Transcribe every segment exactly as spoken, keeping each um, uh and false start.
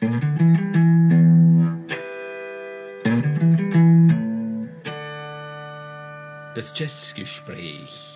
Das Jazzgespräch.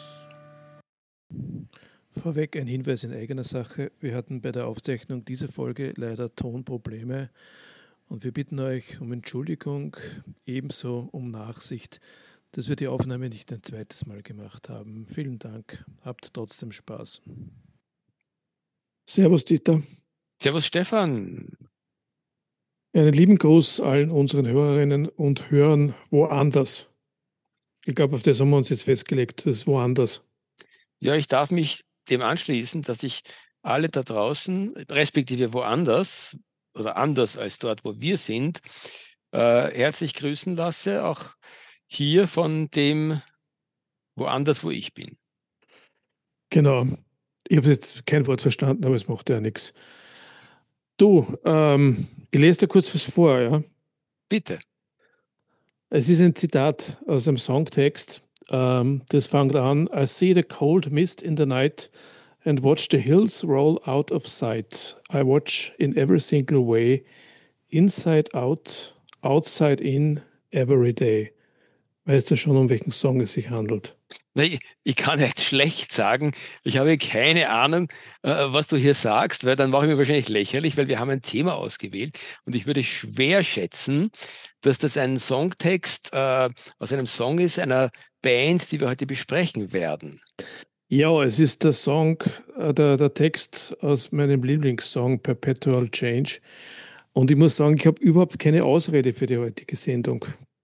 Vorweg ein Hinweis in eigener Sache. Wir hatten bei der Aufzeichnung dieser Folge leider Tonprobleme und wir bitten euch um Entschuldigung, ebenso um Nachsicht, dass wir die Aufnahme nicht ein zweites Mal gemacht haben. Vielen Dank. Habt trotzdem Spaß. Servus Dieter. Servus Stefan. Einen lieben Gruß allen unseren Hörerinnen und Hörern woanders. Ich glaube, auf das haben wir uns jetzt festgelegt, das ist woanders. Ja, ich darf mich dem anschließen, dass ich alle da draußen, respektive woanders oder anders als dort, wo wir sind, äh, herzlich grüßen lasse, auch hier von dem woanders, wo ich bin. Genau. Ich habe jetzt kein Wort verstanden, aber es macht ja nichts. Du, ähm, ich lese dir kurz was vor, ja? Bitte. Es ist ein Zitat aus einem Songtext. Ähm, das fängt an: I see the cold mist in the night and watch the hills roll out of sight. I watch in every single way, inside out, outside in, every day. Weißt du schon, um welchen Song es sich handelt? Ich, ich kann nicht schlecht sagen, ich habe keine Ahnung, äh, was du hier sagst, weil dann mache ich mich wahrscheinlich lächerlich, weil wir haben ein Thema ausgewählt und ich würde schwer schätzen, dass das ein Songtext äh, aus einem Song ist, einer Band, die wir heute besprechen werden. Ja, es ist der Song, äh, der, der Text aus meinem Lieblingssong Perpetual Change. Und ich muss sagen, ich habe überhaupt keine Ausrede für die heutige Sendung.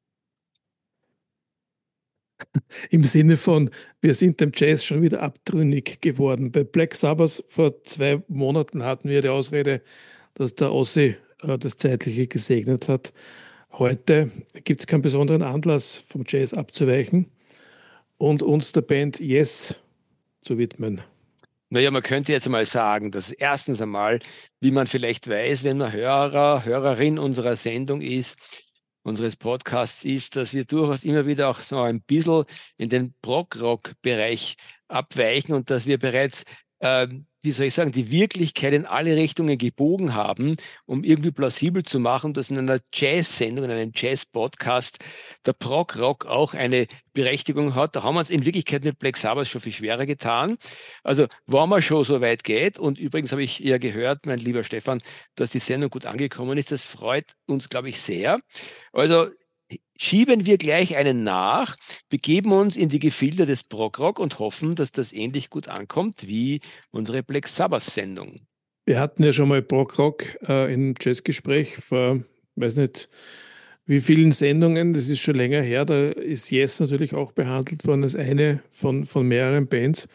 Im Sinne von, wir sind dem Jazz schon wieder abtrünnig geworden. Bei Black Sabbath vor zwei Monaten hatten wir die Ausrede, dass der Ossi äh, das Zeitliche gesegnet hat. Heute gibt es keinen besonderen Anlass, vom Jazz abzuweichen und uns der Band Yes zu widmen. Naja, man könnte jetzt mal sagen, dass erstens einmal, wie man vielleicht weiß, wenn man Hörer, Hörerin unserer Sendung ist, unseres Podcasts ist, dass wir durchaus immer wieder auch so ein bisschen in den Prog-Rock-Bereich abweichen und dass wir bereits, äh, wie soll ich sagen, die Wirklichkeit in alle Richtungen gebogen haben, um irgendwie plausibel zu machen, dass in einer Jazz-Sendung, in einem Jazz-Podcast der Prog-Rock auch eine Berechtigung hat. Da haben wir uns in Wirklichkeit mit Black Sabbath schon viel schwerer getan. Also, wenn man schon so weit geht, und übrigens habe ich ja gehört, mein lieber Stefan, dass die Sendung gut angekommen ist, das freut uns, glaube ich, sehr. Also, schieben wir gleich einen nach, begeben uns in die Gefilde des Prog-Rock und hoffen, dass das ähnlich gut ankommt wie unsere Black Sabbath-Sendung. Wir hatten ja schon mal Prog-Rock äh, im Jazzgespräch vor, weiß nicht, wie vielen Sendungen, das ist schon länger her, da ist Yes natürlich auch behandelt worden als eine von, von mehreren Bands.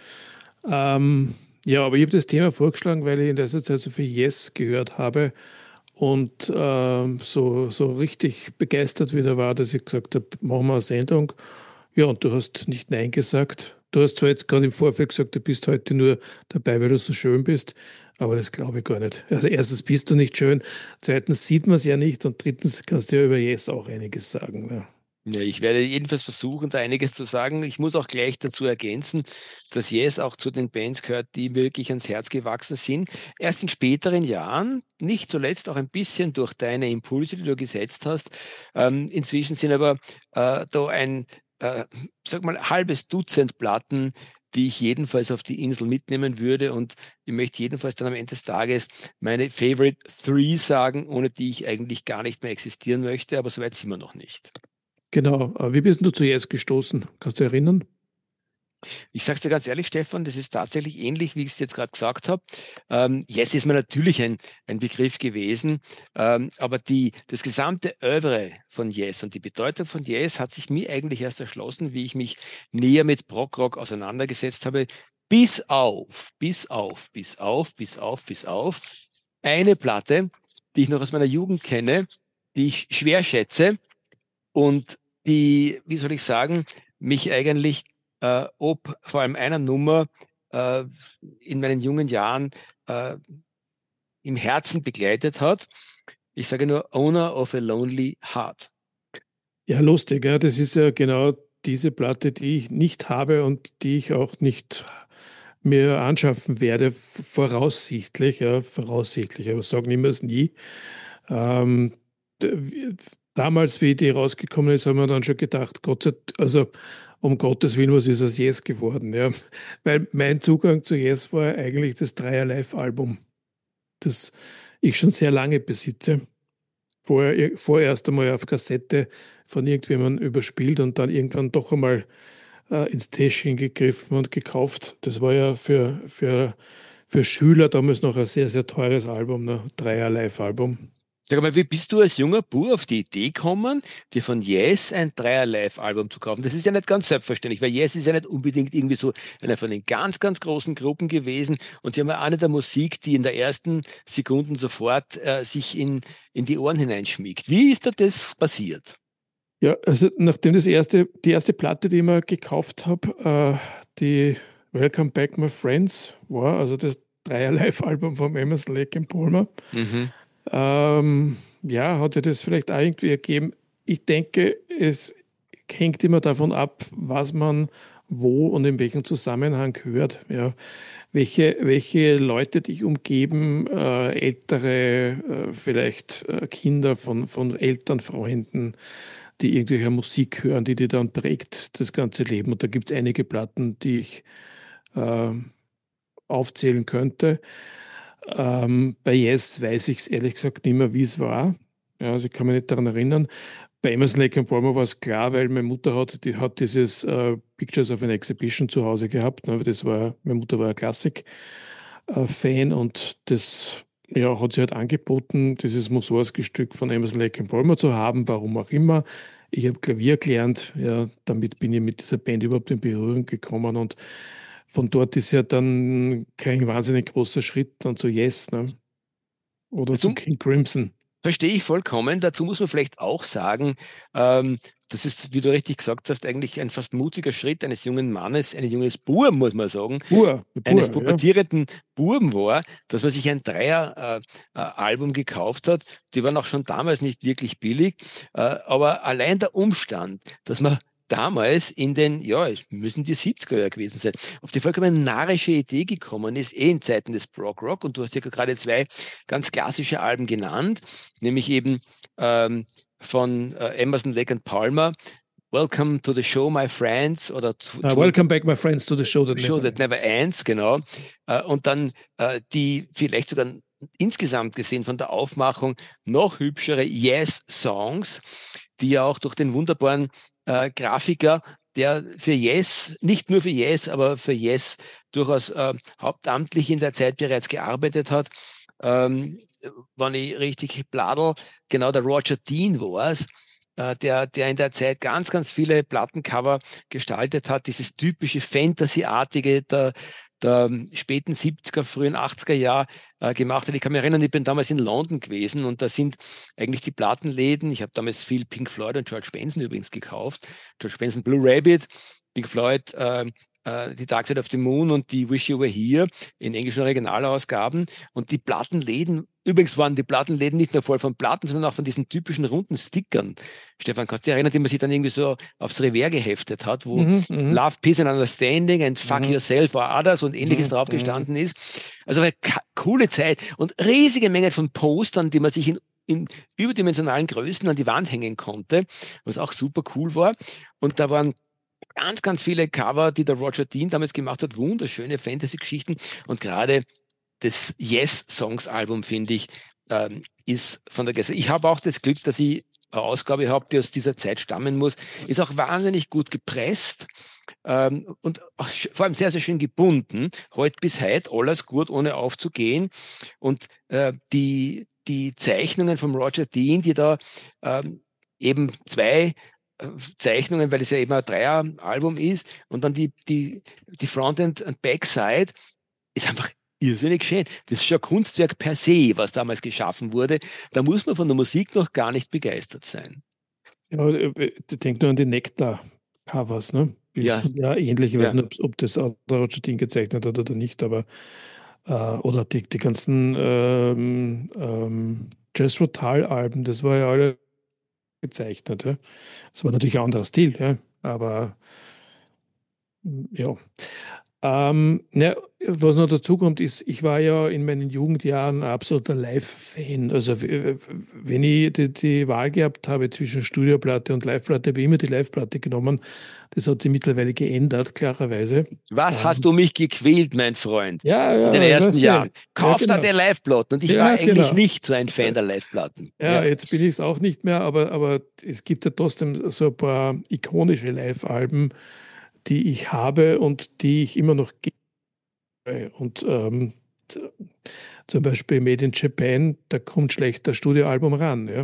Ähm, ja, aber ich habe das Thema vorgeschlagen, weil ich in letzter Zeit so viel Yes gehört habe und ähm, so, so richtig begeistert wieder war, dass ich gesagt habe, machen wir eine Sendung. Ja, und du hast nicht Nein gesagt. Du hast zwar jetzt gerade im Vorfeld gesagt, du bist heute nur dabei, weil du so schön bist, aber das glaube ich gar nicht. Also erstens bist du nicht schön, zweitens sieht man es ja nicht und drittens kannst du ja über Yes auch einiges sagen. Ja. Ja, ich werde jedenfalls versuchen, da einiges zu sagen. Ich muss auch gleich dazu ergänzen, dass Yes auch zu den Bands gehört, die wirklich ans Herz gewachsen sind. Erst in späteren Jahren, nicht zuletzt auch ein bisschen durch deine Impulse, die du gesetzt hast. Ähm, inzwischen sind aber äh, da ein, äh, sag mal, halbes Dutzend Platten, die ich jedenfalls auf die Insel mitnehmen würde. Und ich möchte jedenfalls dann am Ende des Tages meine Favorite Three sagen, ohne die ich eigentlich gar nicht mehr existieren möchte. Aber soweit sind wir noch nicht. Genau. Wie bist du zu Yes gestoßen? Kannst du dich erinnern? Ich sage es dir ganz ehrlich, Stefan, das ist tatsächlich ähnlich, wie ich es jetzt gerade gesagt habe. Ähm, Yes ist mir natürlich ein, ein Begriff gewesen, ähm, aber die, das gesamte Œuvre von Yes und die Bedeutung von Yes hat sich mir eigentlich erst erschlossen, wie ich mich näher mit Prog-Rock auseinandergesetzt habe, bis auf, bis auf, bis auf, bis auf, bis auf eine Platte, die ich noch aus meiner Jugend kenne, die ich schwer schätze und die, wie soll ich sagen, mich eigentlich äh, ob vor allem einer Nummer äh, in meinen jungen Jahren äh, im Herzen begleitet hat. Ich sage nur Owner of a Lonely Heart. Ja, lustig. Ja. Das ist ja genau diese Platte, die ich nicht habe und die ich auch nicht mir anschaffen werde, voraussichtlich, ja, voraussichtlich, aber sagen niemals nie. Ähm, damals, wie die rausgekommen ist, haben wir dann schon gedacht, Gott sei, also um Gottes Willen, was ist aus Yes geworden? Ja? Weil mein Zugang zu Yes war eigentlich das Dreier-Live-Album, das ich schon sehr lange besitze. Vorher, vorerst einmal auf Kassette von irgendjemandem überspielt und dann irgendwann doch einmal äh, ins Täschchen gegriffen und gekauft. Das war ja für, für, für Schüler damals noch ein sehr, sehr teures Album, ein Dreier-Live-Album. Sag mal, wie bist du als junger Bub auf die Idee gekommen, dir von Yes ein Dreier-Live-Album zu kaufen? Das ist ja nicht ganz selbstverständlich, weil Yes ist ja nicht unbedingt irgendwie so eine von den ganz, ganz großen Gruppen gewesen. Und sie haben ja eine der Musik, die in der ersten Sekunde sofort äh, sich in, in die Ohren hineinschmiegt. Wie ist da das passiert? Ja, also nachdem das erste, die erste Platte, die ich mir gekauft habe, äh, die Welcome Back My Friends war, also das Dreier-Live-Album von Emerson, Lake and Palmer, Mhm. ähm, ja, hat er das vielleicht auch irgendwie ergeben. Ich denke, es hängt immer davon ab, was man wo und in welchem Zusammenhang hört. Ja. Welche, welche Leute dich umgeben, äh, ältere, äh, vielleicht äh, Kinder von, von Eltern, Freunden, die irgendwelche Musik hören, die dir dann prägt, das ganze Leben. Und da gibt es einige Platten, die ich äh, aufzählen könnte. Ähm, bei Yes weiß ich es ehrlich gesagt nicht mehr, wie es war. Ja, also ich kann mich nicht daran erinnern. Bei Emerson, Lake and Palmer war es klar, weil meine Mutter hat, die hat dieses äh, Pictures of an Exhibition zu Hause gehabt. Ne? Das war, meine Mutter war ein Klassik-Fan und das ja, hat sie halt angeboten, dieses Mussorgsky-Stück von Emerson, Lake and Palmer zu haben, warum auch immer. Ich habe Klavier gelernt, ja, damit bin ich mit dieser Band überhaupt in Berührung gekommen und von dort ist ja dann kein wahnsinnig großer Schritt dann zu Yes, ne? Oder zu Dazu King Crimson. verstehe ich vollkommen. Dazu muss man vielleicht auch sagen, ähm, das ist, wie du richtig gesagt hast, eigentlich ein fast mutiger Schritt eines jungen Mannes, eines junges Buben, muss man sagen, Pur, eines pur, ja. pubertierenden Buben war, dass man sich ein Dreier-Album äh, äh, gekauft hat. Die waren auch schon damals nicht wirklich billig. Äh, aber allein der Umstand, dass man damals in den, ja, es müssen die siebziger Jahre gewesen sein, auf die vollkommen narische Idee gekommen ist, eh in Zeiten des Prog Rock. Und du hast ja gerade zwei ganz klassische Alben genannt, nämlich eben ähm, von äh, Emerson, Lake and Palmer, Welcome to the Show, My Friends, oder to, Uh, to welcome back, my friends, to the show that Show never That Never ends. Ends, genau. Äh, und dann äh, die vielleicht sogar insgesamt gesehen von der Aufmachung noch hübschere Yes-Songs, die ja auch durch den wunderbaren äh, Grafiker, der für Yes, nicht nur für Yes, aber für Yes durchaus äh, hauptamtlich in der Zeit bereits gearbeitet hat, ähm, wenn ich richtig bladel, genau der Roger Dean war es, äh, der, der in der Zeit ganz, ganz viele Plattencover gestaltet hat, dieses typische Fantasy-artige der, der späten siebziger, frühen achtziger Jahre äh, gemacht hat. Ich kann mich erinnern, ich bin damals in London gewesen und da sind eigentlich die Plattenläden, ich habe damals viel Pink Floyd und George Benson übrigens gekauft, George Benson Blue Rabbit, Pink Floyd äh, äh, die Dark Side of the Moon und die Wish You Were Here in englischen Originalausgaben und die Plattenläden, übrigens waren die Plattenläden nicht nur voll von Platten, sondern auch von diesen typischen runden Stickern. Stefan, kannst du dich erinnern, die man sich dann irgendwie so aufs Revers geheftet hat, wo Mhm, mhm, Love, Peace and Understanding and Fuck mhm, Yourself or Others und ähnliches mhm, drauf mhm. gestanden ist. Also eine coole Zeit und riesige Menge von Postern, die man sich in, in überdimensionalen Größen an die Wand hängen konnte, was auch super cool war. Und da waren ganz, ganz viele Cover, die der Roger Dean damals gemacht hat, wunderschöne Fantasy-Geschichten und gerade das Yes-Songs-Album, finde ich, ähm, ist von der Gäste. Ich habe auch das Glück, dass ich eine Ausgabe habe, die aus dieser Zeit stammen muss. Ist auch wahnsinnig gut gepresst ähm, und auch vor allem sehr, sehr schön gebunden. Heute bis heute alles gut, ohne aufzugehen. Und äh, die, die Zeichnungen von Roger Dean, die da ähm, eben zwei äh, Zeichnungen, weil es ja eben ein Dreier-Album ist und dann die, die, die Front- und Backside ist einfach irrsinnig schön. Das ist schon ein Kunstwerk per se, was damals geschaffen wurde. Da muss man von der Musik noch gar nicht begeistert sein. Ja, äh, denk nur an die Nektar-Covers, ne? Die Ja, sind ja ähnlich. Ich weiß ja. nicht, ob, ob das auch der Roger Dean gezeichnet hat oder nicht, aber äh, oder die, die ganzen ähm, ähm, Jethro Tull-Alben, das war ja alle gezeichnet. Ja? Das war natürlich ein anderer Stil, ja? Aber mm, ja. Ähm, ne, was noch dazu kommt, ist, ich war ja in meinen Jugendjahren ein absoluter Live-Fan. Also w- w- wenn ich die, die Wahl gehabt habe zwischen Studioplatte und Liveplatte, habe ich immer die Liveplatte genommen. Das hat sich mittlerweile geändert, klarerweise. Was hast Ähm, du mich gequält, mein Freund, ja, in den ja, ich ersten weiß ja. Jahren? Ja, Kauf da genau. die Live-Platten. Und ich war Ja, eigentlich genau. nicht so ein Fan der Live-Platten. Ja, Ja. jetzt bin ich es auch nicht mehr, aber, aber es gibt ja trotzdem so ein paar ikonische Live-Alben, die ich habe und die ich immer noch gebe. Und ähm, z- zum Beispiel Made in Japan, da kommt schlecht das Studioalbum ran. Ja.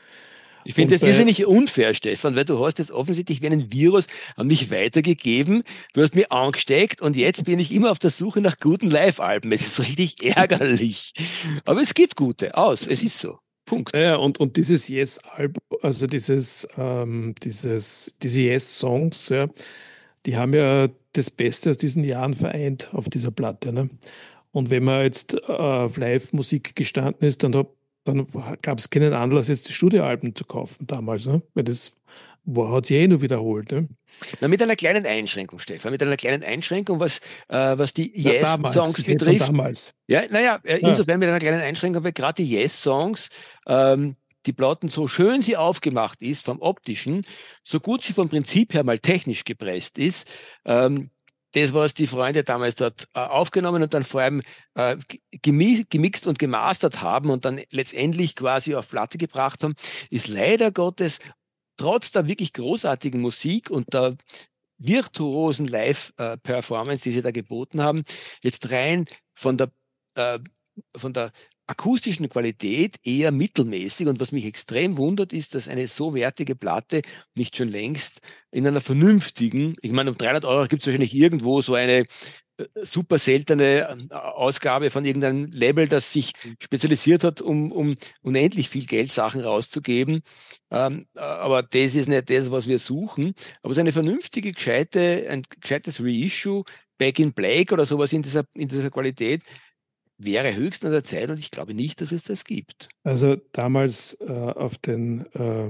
Ich finde Und das bei, irrsinnig unfair, Stefan, weil du hast es offensichtlich wie einen Virus an mich weitergegeben. Du hast mich angesteckt und jetzt bin ich immer auf der Suche nach guten Live-Alben. Es ist richtig ärgerlich. Aber es gibt gute. Aus. Es ist so. Punkt. naja, und, und dieses Yes-Album, also dieses, ähm, dieses, diese Yes-Songs, ja, die haben ja das Beste aus diesen Jahren vereint auf dieser Platte. Ne? Und wenn man jetzt äh, auf Live-Musik gestanden ist, dann, hat- dann gab es keinen Anlass, jetzt die Studioalben zu kaufen damals, ne? Weil das war, hat sich eh nur wiederholt. Ne? Na, mit einer kleinen Einschränkung, Stefan, mit einer kleinen Einschränkung, was, äh, was die Na, damals, Yes-Songs ich rede von betrifft. damals. Ja, naja, äh, Ja. insofern mit einer kleinen Einschränkung, weil gerade die Yes-Songs, ähm, die Platten, so schön sie aufgemacht ist vom Optischen, so gut sie vom Prinzip her mal technisch gepresst ist, ähm, das, was die Freunde damals dort äh, aufgenommen und dann vor allem äh, gemi gemixt und gemastert haben und dann letztendlich quasi auf Platte gebracht haben, ist leider Gottes trotz der wirklich großartigen Musik und der virtuosen Live-Performance, die sie da geboten haben, jetzt rein von der, äh, von der akustischen Qualität eher mittelmäßig. Und was mich extrem wundert, ist, dass eine so wertige Platte nicht schon längst in einer vernünftigen, ich meine, um dreihundert Euro gibt es wahrscheinlich irgendwo so eine äh, super seltene äh, Ausgabe von irgendeinem Label, das sich spezialisiert hat, um, um unendlich viel Geld Sachen rauszugeben. Ähm, äh, aber das ist nicht das, was wir suchen. Aber so eine vernünftige, gescheite, ein gescheites Reissue, Back in Black oder sowas in dieser, in dieser Qualität, wäre höchstens an der Zeit und ich glaube nicht, dass es das gibt. Also damals äh, auf den äh,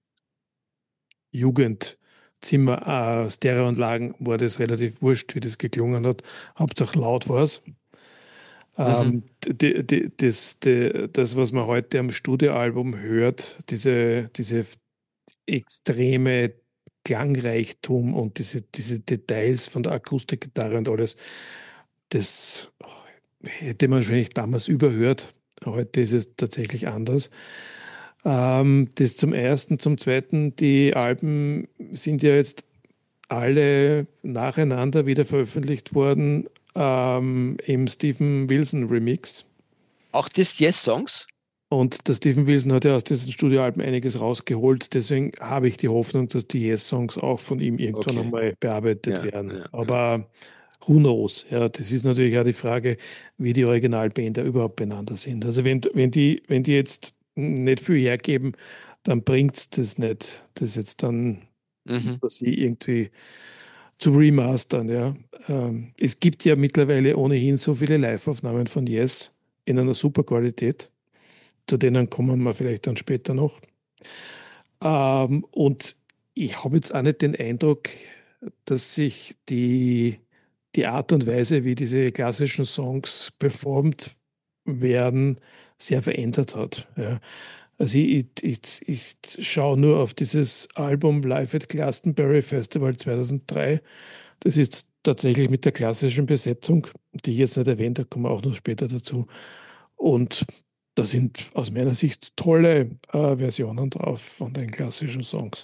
Jugendzimmer äh, Stereoanlagen war das relativ wurscht, wie das geklungen hat. Hauptsache laut war es. Mhm. Ähm, die, die, das, die, das, was man heute am Studioalbum hört, diese, diese extreme Klangreichtum und diese, diese Details von der Akustikgitarre und alles, das hätte man wahrscheinlich damals überhört. Heute ist es tatsächlich anders. Ähm, das zum Ersten. Zum Zweiten, die Alben sind ja jetzt alle nacheinander wieder veröffentlicht worden ähm, im Stephen Wilson Remix. Auch das Yes-Songs? Und der Stephen Wilson hat ja aus diesen Studioalben einiges rausgeholt. Deswegen habe ich die Hoffnung, dass die Yes-Songs auch von ihm irgendwann Okay. einmal bearbeitet Ja, werden. ja, ja. Aber who knows? Ja, das ist natürlich auch die Frage, wie die Originalbänder überhaupt beieinander sind. Also wenn, wenn, die, wenn die jetzt nicht viel hergeben, dann bringt es das nicht, das jetzt dann Mhm. über sie irgendwie zu remastern. Ja. Ähm, es gibt ja mittlerweile ohnehin so viele Live-Aufnahmen von Yes in einer super Qualität. Zu denen kommen wir vielleicht dann später noch. Ähm, und ich habe jetzt auch nicht den Eindruck, dass sich die, die Art und Weise, wie diese klassischen Songs performt werden, sehr verändert hat. Ja. Also ich, ich, ich schaue nur auf dieses Album Live at Glastonbury Festival zweitausenddrei. Das ist tatsächlich mit der klassischen Besetzung, die ich jetzt nicht erwähnt habe, kommen wir auch noch später dazu. Und da sind aus meiner Sicht tolle äh, Versionen drauf von den klassischen Songs.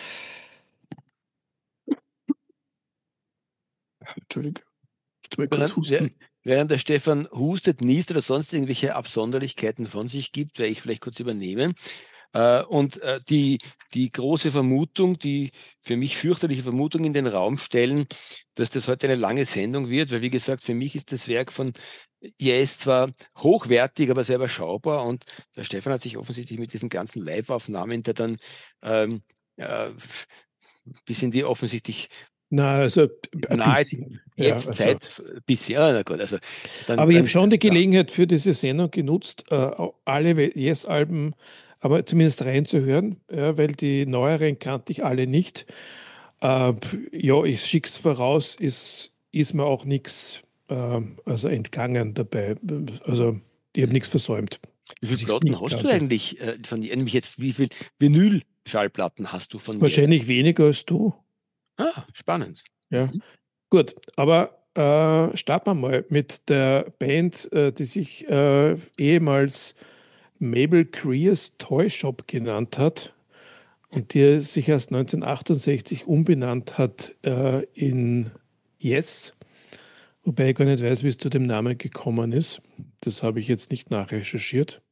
Entschuldigung, ich muss mal kurz Während, wer- husten. während der Stefan hustet, niest oder sonst irgendwelche Absonderlichkeiten von sich gibt, werde ich vielleicht kurz übernehmen. Äh, und äh, die, die große Vermutung, die für mich fürchterliche Vermutung in den Raum stellen, dass das heute eine lange Sendung wird, weil wie gesagt, für mich ist das Werk von Yes zwar hochwertig, aber sehr überschaubar und der Stefan hat sich offensichtlich mit diesen ganzen Live-Aufnahmen, der dann ähm, äh, bis in die offensichtlich Na, also ein nahe bisschen. Ja, jetzt also. Zeit bis, ja, na gut, also dann, Aber ich habe dann schon die ja. Gelegenheit für diese Sendung genutzt, äh, alle Yes-Alben, aber zumindest reinzuhören, ja, weil die neueren kannte ich alle nicht. Äh, ja, ich schick's voraus, ist ist mir auch nichts äh, also entgangen dabei. Also ich habe nichts versäumt. Wie viele was ich Platten nicht hast du kannte. eigentlich äh, von die- nämlich jetzt, wie viel Vinyl-Schallplatten hast du von Yes? Wahrscheinlich weniger als du. Ah, spannend. Ja. Mhm. Gut, aber äh, starten wir mal mit der Band, äh, die sich äh, ehemals Mabel Creers Toy Shop genannt hat und die sich erst neunzehnhundertachtundsechzig umbenannt hat äh, in Yes, wobei ich gar nicht weiß, wie es zu dem Namen gekommen ist. Das habe ich jetzt nicht nachrecherchiert.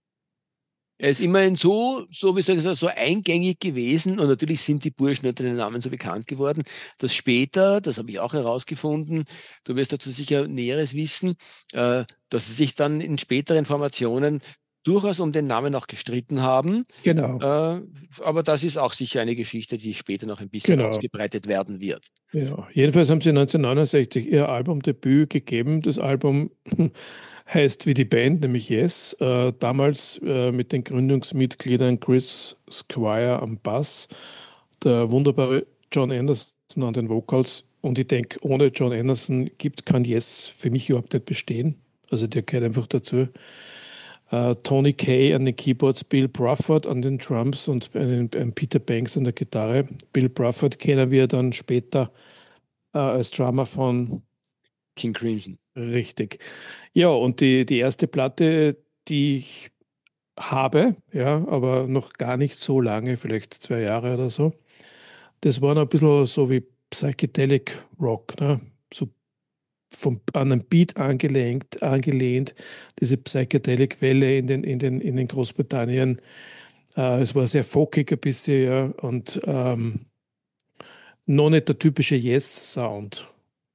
Er ist immerhin so, so wie soll ich sagen, so eingängig gewesen und natürlich sind die Burschen unter den Namen so bekannt geworden, dass später, das habe ich auch herausgefunden, du wirst dazu sicher Näheres wissen, äh, dass sie sich dann in späteren Formationen durchaus um den Namen auch gestritten haben. Genau, Äh, aber das ist auch sicher eine Geschichte, die später noch ein bisschen genau. ausgebreitet werden wird. Ja, jedenfalls haben sie neunzehnhundertneunundsechzig ihr Albumdebüt gegeben. Das Album heißt wie die Band, nämlich Yes. Äh, damals äh, mit den Gründungsmitgliedern Chris Squire am Bass, der wunderbare John Anderson an den Vocals. Und ich denke, ohne John Anderson gibt, kann Yes für mich überhaupt nicht bestehen. Also der gehört einfach dazu. Äh, Tony Kaye an den Keyboards, Bill Bruford an den Drums und einen, einen Peter Banks an der Gitarre. Bill Bruford kennen wir dann später äh, als Drummer von King Crimson. Richtig. Ja, und die, die erste Platte, die ich habe, ja, aber noch gar nicht so lange, vielleicht zwei Jahre oder so, das war noch ein bisschen so wie Psychedelic Rock, ne? So vom, an einen Beat angelehnt, angelehnt, diese Psychedelic-Welle in den, in den, in den Großbritannien. Äh, es war sehr folkig ein bisschen, ja, und ähm, noch nicht der typische Yes-Sound.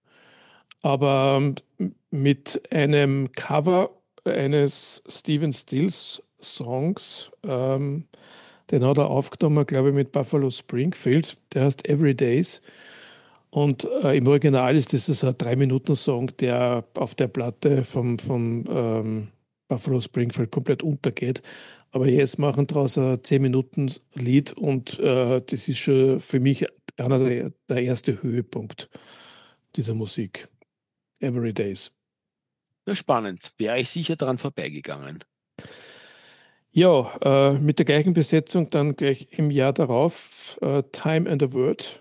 Aber ähm, mit einem Cover eines Stephen Stills Songs, ähm, den hat er aufgenommen, glaube ich, mit Buffalo Springfield, der heißt Every Days. Und äh, im Original ist das so ein Drei-Minuten-Song, der auf der Platte vom, vom ähm, Buffalo Springfield komplett untergeht. Aber jetzt machen daraus ein Zehn-Minuten-Lied und äh, das ist schon für mich einer der, der erste Höhepunkt dieser Musik. Every Days. Ja, spannend. Wäre ich sicher daran vorbeigegangen. Ja, äh, mit der gleichen Besetzung dann gleich im Jahr darauf äh, Time and a Word.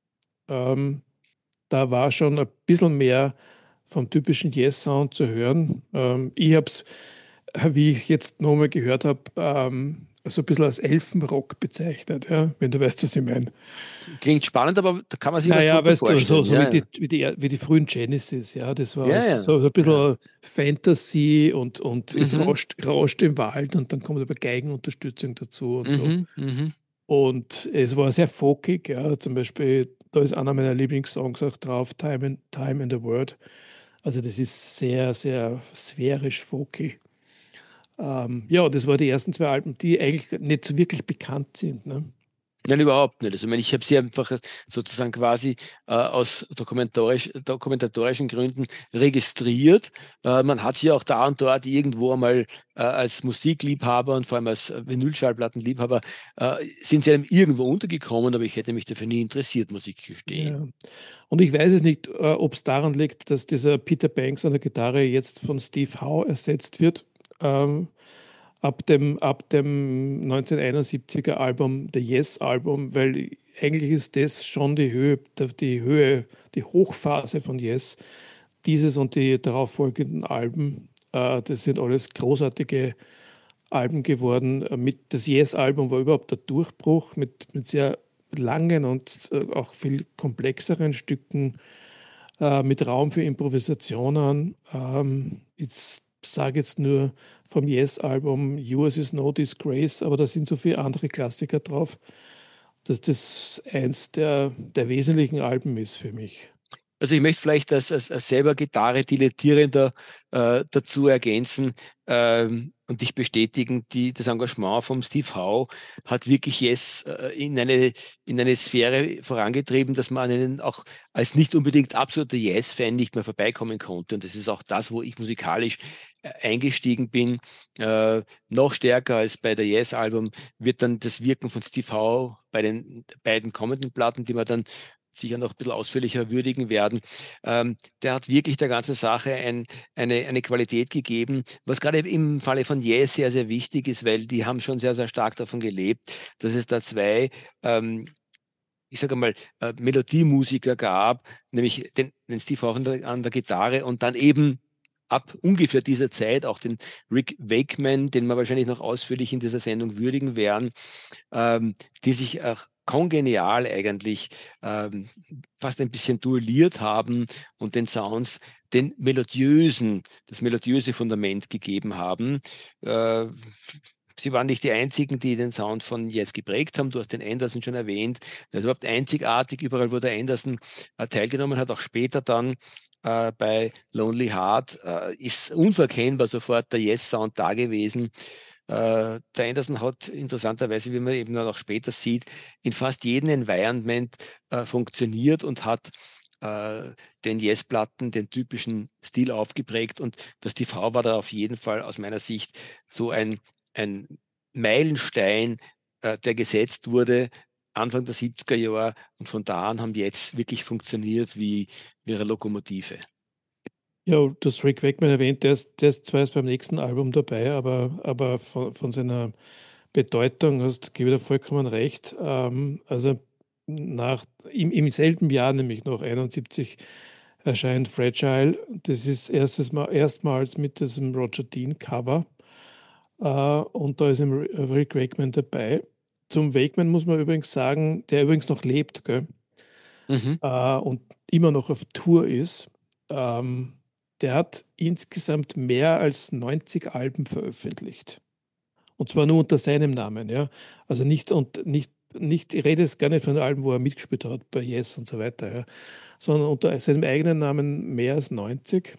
Ähm, da war schon ein bisschen mehr vom typischen Yes-Sound zu hören. Ähm, ich habe es, wie ich jetzt nochmal gehört habe, ähm, so ein bisschen als Elfenrock bezeichnet, ja, wenn du weißt, was ich meine. Klingt spannend, aber da kann man sich was Naja, drunter weißt du, so, vorstellen. so Ja, wie die, ja, wie die, wie die frühen Genesis, ja, das war ja, so, ja. so ein Ja. bisschen Fantasy und, und es Mhm, rauscht, rauscht im Wald und dann kommt aber Geigenunterstützung dazu und so. mhm, mhm. Und es war sehr folkig, ja, zum Beispiel, da ist einer meiner Lieblingssongs auch drauf, Time and, Time and the Word. Also das ist sehr, sehr sphärisch folky. Ähm, ja, das waren die ersten zwei Alben, die eigentlich nicht so wirklich bekannt sind. Ne? Nein, überhaupt nicht. Also, ich meine, ich habe sie einfach sozusagen quasi äh, aus dokumentarisch, dokumentatorischen Gründen registriert. Äh, man hat sie auch da und dort irgendwo einmal äh, als Musikliebhaber und vor allem als Vinylschallplattenliebhaber äh, sind sie einem irgendwo untergekommen, aber ich hätte mich dafür nie interessiert, muss ich gestehen. Ja. Und ich weiß es nicht, äh, ob es daran liegt, dass dieser Peter Banks an der Gitarre jetzt von Steve Howe ersetzt wird. Ähm, ab dem, ab dem neunzehnhunderteinundsiebziger Album, der Yes-Album, weil eigentlich ist das schon die Höhe, die Höhe, die Hochphase von Yes. Dieses und die darauffolgenden Alben, äh, das sind alles großartige Alben geworden. Mit, das Yes-Album war überhaupt der Durchbruch mit, mit sehr langen und äh, auch viel komplexeren Stücken, äh, mit Raum für Improvisationen. Ähm, ich sage jetzt nur vom Yes-Album Yours is no disgrace, aber da sind so viele andere Klassiker drauf, dass das eins der, der wesentlichen Alben ist für mich. Also ich möchte vielleicht als, als, als selber Gitarre dilettierender äh, dazu ergänzen ähm, und dich bestätigen, die, das Engagement vom Steve Howe hat wirklich Yes äh, in, eine, in eine Sphäre vorangetrieben, dass man an einen auch als nicht unbedingt absoluter Yes-Fan nicht mehr vorbeikommen konnte. Und das ist auch das, wo ich musikalisch äh, eingestiegen bin. Äh, noch stärker als bei der Yes-Album wird dann das Wirken von Steve Howe bei den beiden kommenden Platten, die man dann sicher noch ein bisschen ausführlicher würdigen werden. Ähm, der hat wirklich der ganzen Sache ein, eine, eine Qualität gegeben, was gerade im Falle von Yes sehr, sehr wichtig ist, weil die haben schon sehr, sehr stark davon gelebt, dass es da zwei ähm, ich sage mal, äh, Melodiemusiker gab, nämlich den, den Steve Howe an der, an der Gitarre und dann eben ab ungefähr dieser Zeit auch den Rick Wakeman, den wir wahrscheinlich noch ausführlich in dieser Sendung würdigen werden, ähm, die sich auch kongenial eigentlich ähm, fast ein bisschen duelliert haben und den Sounds den melodiösen, das melodiöse Fundament gegeben haben. Äh, Sie waren nicht die einzigen, die den Sound von Yes geprägt haben. Du hast den Anderson schon erwähnt. Er ist überhaupt einzigartig, überall, wo der Anderson äh, teilgenommen hat, auch später dann äh, bei Lonely Heart, äh, ist unverkennbar sofort der Yes-Sound da gewesen. Äh, der Anderson hat interessanterweise, wie man eben dann auch später sieht, in fast jedem Environment äh, funktioniert und hat äh, den Yes-Platten, den typischen Stil aufgeprägt. Und das T V war da auf jeden Fall aus meiner Sicht so ein ein Meilenstein, äh, der gesetzt wurde Anfang der siebziger Jahre und von da an haben die jetzt wirklich funktioniert wie, wie ihre Lokomotive. Ja, du hast Rick Wakeman erwähnt, der ist, der ist zwar erst beim nächsten Album dabei, aber, aber von, von seiner Bedeutung hast gebe ich dir vollkommen recht. Ähm, also nach, im, im selben Jahr, nämlich noch einundsiebzig, erscheint Fragile. Das ist erstes Mal, erstmals mit diesem Roger Dean Cover. Äh, und da ist ein Rick Wakeman dabei. Zum Wakeman muss man übrigens sagen, der übrigens noch lebt, gell? Mhm. Äh, und immer noch auf Tour ist. Ähm, der hat insgesamt mehr als neunzig Alben veröffentlicht. Und zwar nur unter seinem Namen, ja. Also nicht, und nicht, nicht, ich rede jetzt gar nicht von Alben, wo er mitgespielt hat, bei Yes und so weiter, ja, sondern unter seinem eigenen Namen mehr als neunzig.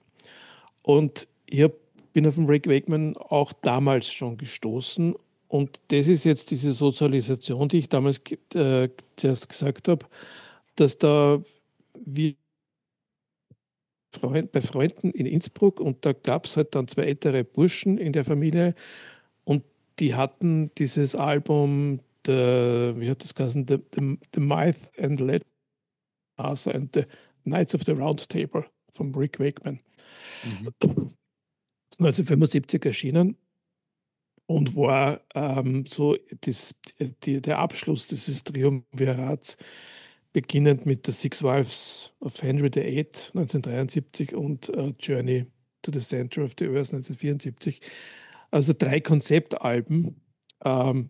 Und ich hab, bin auf den Rick Wakeman auch damals schon gestoßen. Und das ist jetzt diese Sozialisation, die ich damals äh, zuerst gesagt habe, dass da wie Freund, bei Freunden in Innsbruck und da gab es halt dann zwei ältere Burschen in der Familie und die hatten dieses Album, the, wie hat das geheißen, The, the, the Myth and Legend Arthur and the Knights of the Round Table von Rick Wakeman. Mhm. ist neunzehnhundertfünfundsiebzig erschienen und war ähm, so das, die, der Abschluss dieses Triumvirats, beginnend mit The Six Wives of Henry the Eighth neunzehnhundertdreiundsiebzig und uh, Journey to the Center of the Earth neunzehnhundertvierundsiebzig. Also drei Konzeptalben. Ähm,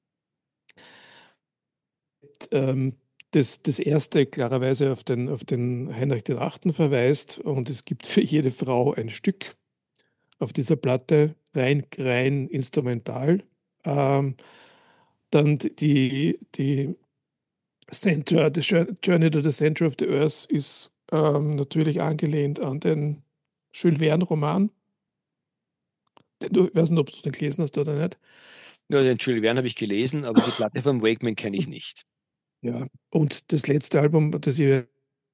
ähm, das, das erste klarerweise auf den, auf den Heinrich den Achten verweist und es gibt für jede Frau ein Stück auf dieser Platte, rein, rein instrumental. Ähm, dann die, die Center, the Journey to the Center of the Earth ist ähm, natürlich angelehnt an den Jules Verne-Roman. Du, ich weiß nicht, ob du den gelesen hast oder nicht. Ja, den Jules Verne habe ich gelesen, aber die Platte von Wakeman kenne ich nicht. Ja, und das letzte Album, das ich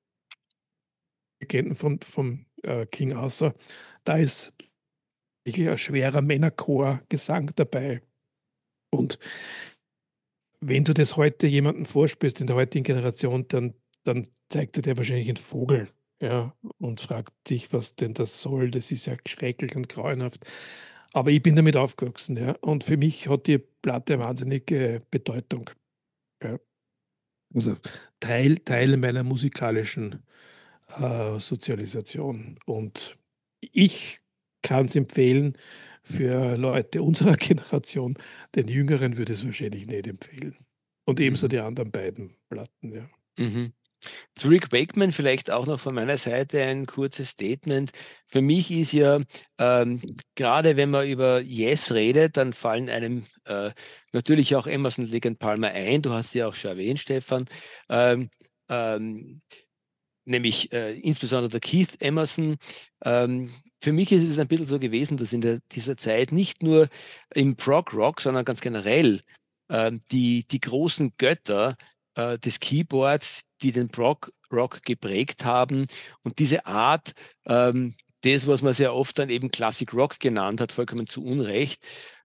kennt von, von äh, King Arthur, da ist wirklich ein schwerer Männerchor-Gesang dabei. Und wenn du das heute jemandem vorspielst in der heutigen Generation, dann, dann zeigt er dir wahrscheinlich einen Vogel, ja, und fragt dich, was denn das soll. Das ist ja schrecklich und grauenhaft. Aber ich bin damit aufgewachsen, ja. Und für mich hat die Platte eine wahnsinnige Bedeutung. Ja. Also Teil, Teil meiner musikalischen äh, Sozialisation. Und ich kann es empfehlen für Leute unserer Generation. Den Jüngeren würde es wahrscheinlich nicht empfehlen. Und ebenso Mhm. die anderen beiden Platten, ja. Mhm. Zu Rick Wakeman vielleicht auch noch von meiner Seite ein kurzes Statement. Für mich ist ja, ähm, gerade wenn man über Yes redet, dann fallen einem äh, natürlich auch Emerson, Lake and Palmer ein. Du hast sie auch schon erwähnt, Stefan. Ähm, ähm, nämlich äh, insbesondere der Keith Emerson. Ähm, für mich ist es ein bisschen so gewesen, dass in der, dieser Zeit nicht nur im Prog-Rock, sondern ganz generell ähm, die, die großen Götter äh, des Keyboards, die den Prog-Rock geprägt haben und diese Art, ähm, das, was man sehr oft dann eben Classic Rock genannt hat, vollkommen zu Unrecht,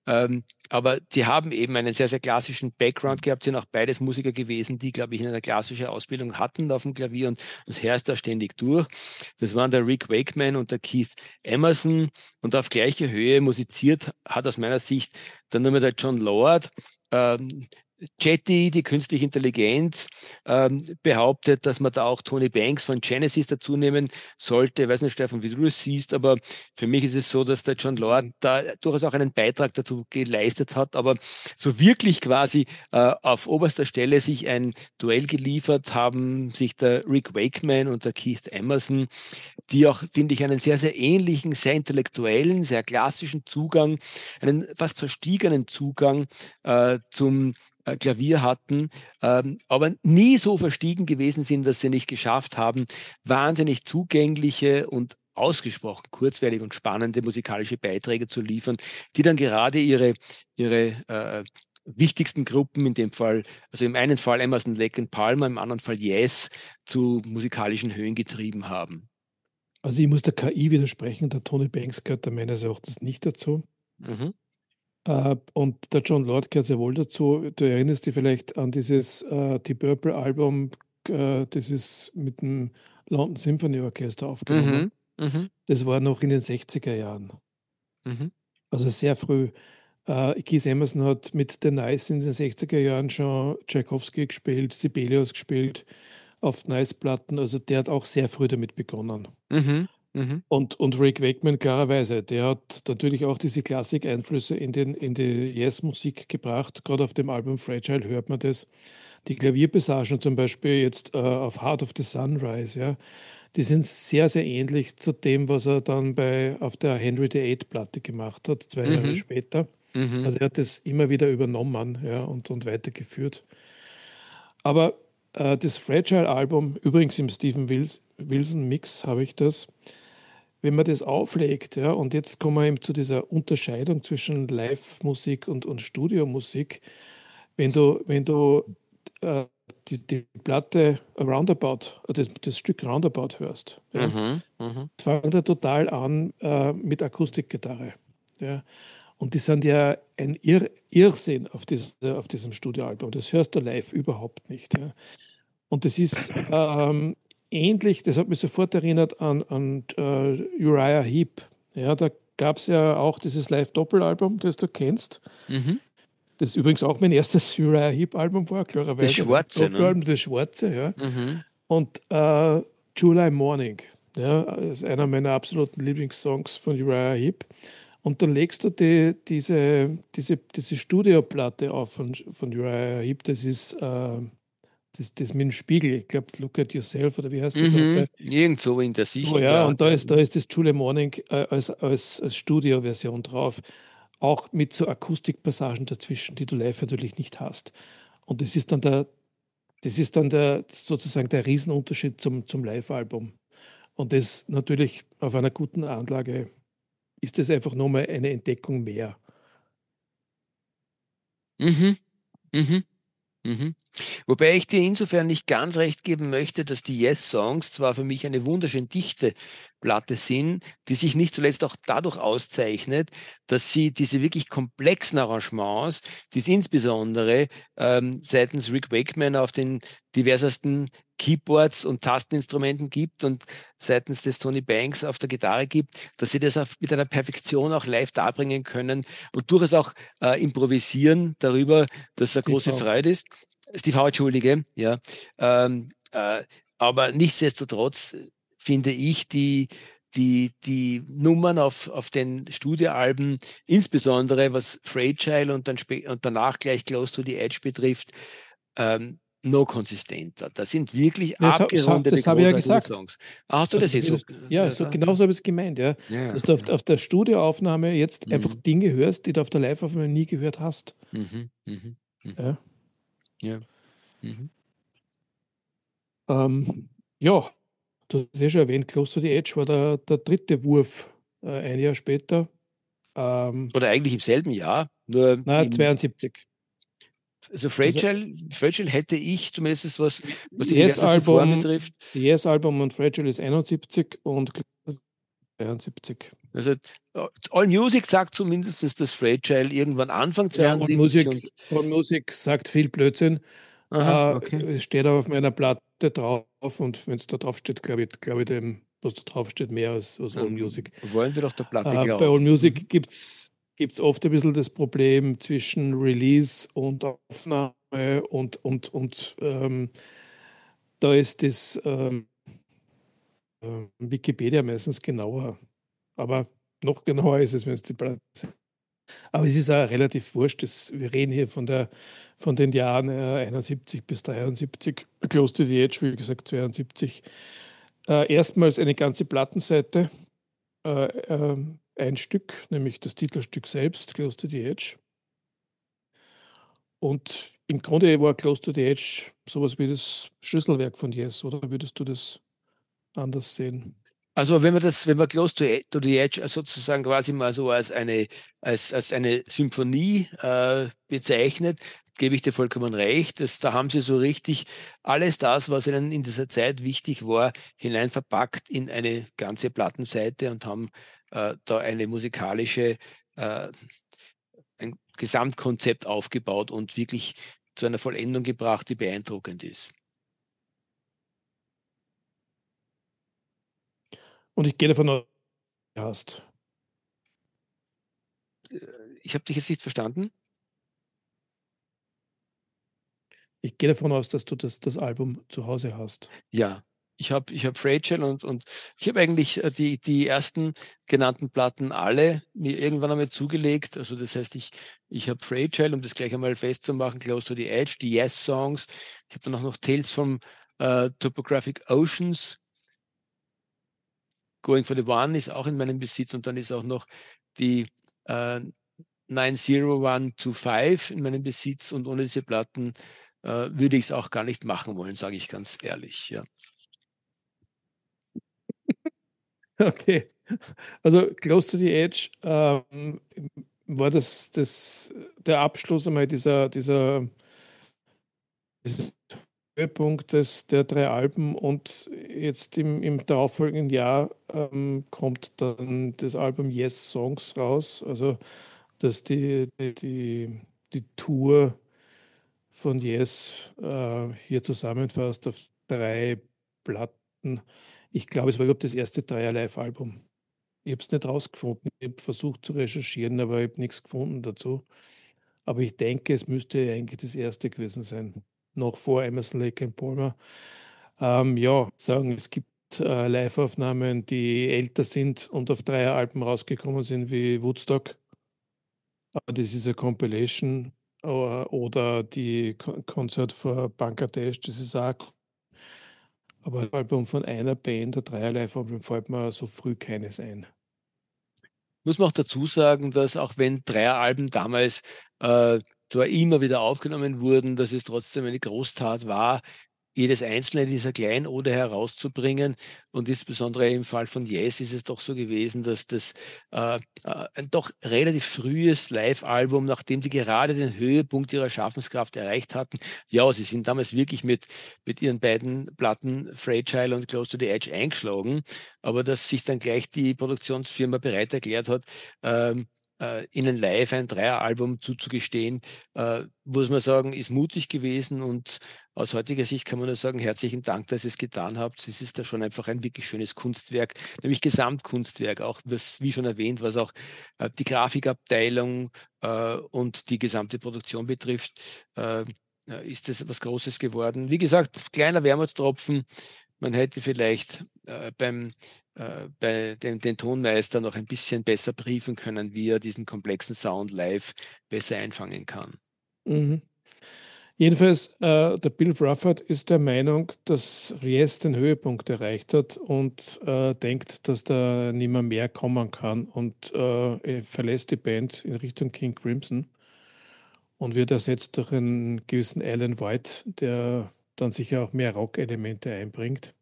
Ähm, aber die haben eben einen sehr, sehr klassischen Background gehabt, sind auch beides Musiker gewesen, die, glaube ich, eine klassische Ausbildung hatten auf dem Klavier und das herrscht da ständig durch. Das waren der Rick Wakeman und der Keith Emerson und auf gleicher Höhe musiziert hat aus meiner Sicht dann nur mehr der John Lord. Ähm, Jetty, die künstliche Intelligenz, ähm, behauptet, dass man da auch Tony Banks von Genesis dazu nehmen sollte. Ich weiß nicht, Stefan, wie du das siehst, aber für mich ist es so, dass der John Lord da durchaus auch einen Beitrag dazu geleistet hat, aber so wirklich quasi äh, auf oberster Stelle sich ein Duell geliefert haben, sich der Rick Wakeman und der Keith Emerson, die auch, finde ich, einen sehr, sehr ähnlichen, sehr intellektuellen, sehr klassischen Zugang, einen fast verstiegenen Zugang äh, zum äh, Klavier hatten, ähm, aber nie so verstiegen gewesen sind, dass sie nicht geschafft haben, wahnsinnig zugängliche und ausgesprochen kurzweilig und spannende musikalische Beiträge zu liefern, die dann gerade ihre, ihre äh, wichtigsten Gruppen, in dem Fall, also im einen Fall Emerson, Lake and Palmer, im anderen Fall Yes, zu musikalischen Höhen getrieben haben. Also ich muss der K I widersprechen, der Tony Banks gehört da meines Erachtens nicht dazu. Mhm. Äh, und der John Lord gehört sehr wohl dazu. Du erinnerst dich vielleicht an dieses äh, Deep Purple Album, äh, das ist mit dem London Symphony Orchester aufgenommen. Mhm. Mhm. Das war noch in den sechziger Jahren, Mhm. also sehr früh. Äh, Keith Emerson hat mit The Nice in den sechziger Jahren schon Tchaikovsky gespielt, Sibelius gespielt auf Nice-Platten. Also der hat auch sehr früh damit begonnen. Mhm. Mhm. Und, und Rick Wakeman, klarerweise, der hat natürlich auch diese Klassik-Einflüsse in, den, in die Yes-Musik gebracht. Gerade auf dem Album Fragile hört man das. Die Klavierpassagen zum Beispiel jetzt äh, auf Heart of the Sunrise, ja, die sind sehr, sehr ähnlich zu dem, was er dann bei, auf der Henry the Eighth-Platte gemacht hat, zwei Jahre Mhm. später. Mhm. Also er hat das immer wieder übernommen, ja, und, und weitergeführt. Aber äh, das Fragile-Album, übrigens im Steven Wilson-Mix habe ich das, wenn man das auflegt, ja, und jetzt kommen wir eben zu dieser Unterscheidung zwischen Live-Musik und, und Studiomusik. Wenn du, wenn du äh, die, die Platte Roundabout, äh, das, das Stück Roundabout hörst, ja, Mhm. Mhm. fängt er total an äh, mit Akustikgitarre. Ja. Und die sind ja ein Irr Irrsinn auf, diese, auf diesem Studioalbum. Das hörst du live überhaupt nicht. Ja. Und das ist ähm, ähnlich, das hat mich sofort erinnert an, an äh, Uriah Heep. Ja, da gab es ja auch dieses Live-Doppelalbum, das du kennst. Mhm. Das übrigens auch mein erstes Uriah Heep-Album war, klarerweise. Das Schwarze, ne? Doppelalbum, das Schwarze, ja. Mhm. Und äh, July Morning, ja, ist einer meiner absoluten Lieblingssongs von Uriah Heep. Und dann legst du die, diese, diese, diese Studioplatte auf von, von Uriah Heep, das ist äh, das, das mit dem Spiegel, ich glaube, Look at Yourself oder wie heißt der Mhm. Platte? Irgendwo in der Oh ja, und da Sicherheit. ist, da ist das July Morning äh, als, als, als Studioversion drauf, auch mit so Akustikpassagen dazwischen, die du live natürlich nicht hast. Und das ist dann der, das ist dann der sozusagen der Riesenunterschied zum, zum Live-Album. Und das natürlich auf einer guten Anlage ist das einfach nochmal eine Entdeckung mehr. Mhm. Mhm. Mhm. Wobei ich dir insofern nicht ganz recht geben möchte, dass die Yes-Songs zwar für mich eine wunderschön dichte Platte sind, die sich nicht zuletzt auch dadurch auszeichnet, dass sie diese wirklich komplexen Arrangements, die es insbesondere ähm, seitens Rick Wakeman auf den diversesten Keyboards und Tasteninstrumenten gibt und seitens des Tony Banks auf der Gitarre gibt, dass sie das auf, mit einer Perfektion auch live darbringen können und durchaus auch äh, improvisieren darüber, dass eine große T V. Freude ist. Steve Howe, Entschuldige, ja. Ähm, äh, aber nichtsdestotrotz finde ich die, die, die Nummern auf, auf den Studioalben, insbesondere was Fragile und, dann und danach gleich Close to the Edge betrifft, ähm, noch konsistenter. Das sind wirklich Das, ha- das, ha- abgerundete, das habe ich ja großartige gesagt. Songs. Ah, hast du Also das bei jetzt mir so? das, ja, so, Ja, genau so habe ich es gemeint, ja. ja. Dass du auf, auf der Studioaufnahme jetzt einfach Mhm. Dinge hörst, die du auf der Liveaufnahme nie gehört hast. Mhm. Mhm. Mhm. Ja, Ja. Mhm. ähm, ja, du hast ja schon erwähnt, Close to the Edge war der, der dritte Wurf äh, ein Jahr später. Ähm, Oder eigentlich im selben Jahr, nur na, im, zweiundsiebzig. also Also Fragile, Fragile hätte ich zumindest was, was die diversesten Formen Yes-Album, betrifft. Yes-Album und Fragile ist einundsiebzig und dreiundsiebzig. Also AllMusic sagt zumindest, dass Fragile irgendwann Anfang Ja, zweiundsiebzig AllMusic, AllMusic sagt viel Blödsinn. Aha, Äh, okay. Es steht aber auf meiner Platte drauf und wenn es da drauf steht, glaube ich, glaube ich dem, was da drauf steht, mehr als, als Dann AllMusic. wollen wir doch der Platte Äh, bei glauben. AllMusic Mhm. gibt es oft ein bisschen das Problem zwischen Release und Aufnahme und, und, und ähm, da ist das ähm, äh, Wikipedia meistens genauer. Aber noch genauer ist es, wenn es die Platte sind. Aber es ist auch relativ wurscht. Das, wir reden hier von, der, von den Jahren äh, einundsiebzig bis dreiundsiebzig. Close to the Edge, wie gesagt, zweiundsiebzig. Äh, erstmals eine ganze Plattenseite, äh, äh, ein Stück, nämlich das Titelstück selbst, Close to the Edge. Und im Grunde war Close to the Edge sowas wie das Schlüsselwerk von Yes, oder würdest du das anders sehen? Also wenn man das, wenn man Close to, to the Edge sozusagen quasi mal so als eine, als, als eine Symphonie äh, bezeichnet, gebe ich dir vollkommen recht. Das, da haben sie so richtig alles das, was ihnen in dieser Zeit wichtig war, hinein verpackt in eine ganze Plattenseite und haben äh, da eine musikalische, äh, ein Gesamtkonzept aufgebaut und wirklich zu einer Vollendung gebracht, die beeindruckend ist. Und ich gehe davon aus, du hast. Ich habe dich jetzt nicht verstanden. Ich gehe davon aus, dass du das, das Album zu Hause hast. Ja, ich habe ich hab Fragile und, und ich habe eigentlich äh, die, die ersten genannten Platten alle mir irgendwann einmal zugelegt. Also das heißt, ich, ich habe Fragile, um das gleich einmal festzumachen, Close to the Edge, die Yes-Songs. Ich habe dann auch noch Tales from äh, Topographic Oceans. Going for the One ist auch in meinem Besitz und dann ist auch noch die äh, nine zero one two five in meinem Besitz und ohne diese Platten äh, würde ich es auch gar nicht machen wollen, sage ich ganz ehrlich. Ja. Okay. Also Close to the Edge ähm, war das, das der Abschluss einmal dieser, dieser, dieses Höhepunkt des, der drei Alben und jetzt im, im darauffolgenden Jahr ähm, kommt dann das Album Yes Songs raus. Also dass die, die, die, die Tour von Yes äh, hier zusammenfasst auf drei Platten. Ich glaube, es war überhaupt das erste Dreier-Live-Album. Ich habe es nicht rausgefunden. Ich habe versucht zu recherchieren, aber ich habe nichts gefunden dazu. Aber ich denke, es müsste eigentlich das erste gewesen sein. Noch vor Emerson, Lake and Palmer. Ähm, ja, sagen, es gibt äh, Live-Aufnahmen, die älter sind und auf Dreier-Alben rausgekommen sind, wie Woodstock. Aber das ist eine Compilation. äh, Oder die Con- Concert for Bangladesh, das ist auch. Aber ein Album von einer Band, ein Dreier-Live-Album, fällt mir so früh keines ein. Muss man auch dazu sagen, dass auch wenn Dreieralben damals äh, zwar immer wieder aufgenommen wurden, dass es trotzdem eine Großtat war, jedes einzelne dieser Kleinode herauszubringen. Und insbesondere im Fall von Yes ist es doch so gewesen, dass das äh, äh, ein doch relativ frühes Live-Album, nachdem die gerade den Höhepunkt ihrer Schaffenskraft erreicht hatten. Ja, sie sind damals wirklich mit, mit ihren beiden Platten Fragile und Close to the Edge eingeschlagen, aber dass sich dann gleich die Produktionsfirma bereit erklärt hat, ähm, äh, ihnen live ein Dreieralbum zuzugestehen, äh, muss man sagen, ist mutig gewesen und aus heutiger Sicht kann man nur sagen, herzlichen Dank, dass ihr es getan habt. Es ist da schon einfach ein wirklich schönes Kunstwerk, nämlich Gesamtkunstwerk, auch was, wie schon erwähnt, was auch äh, die Grafikabteilung äh, und die gesamte Produktion betrifft, äh, äh, ist das etwas Großes geworden. Wie gesagt, kleiner Wermutstropfen. Man hätte vielleicht äh, beim, äh, bei dem, den Tonmeister noch ein bisschen besser briefen können, wie er diesen komplexen Sound live besser einfangen kann. Mhm. Jedenfalls, äh, der Bill Bruford ist der Meinung, dass Yes den Höhepunkt erreicht hat und äh, denkt, dass da nicht mehr mehr kommen kann und äh, er verlässt die Band in Richtung King Crimson und wird ersetzt durch einen gewissen Alan White, der dann sicher auch mehr Rock-Elemente einbringt.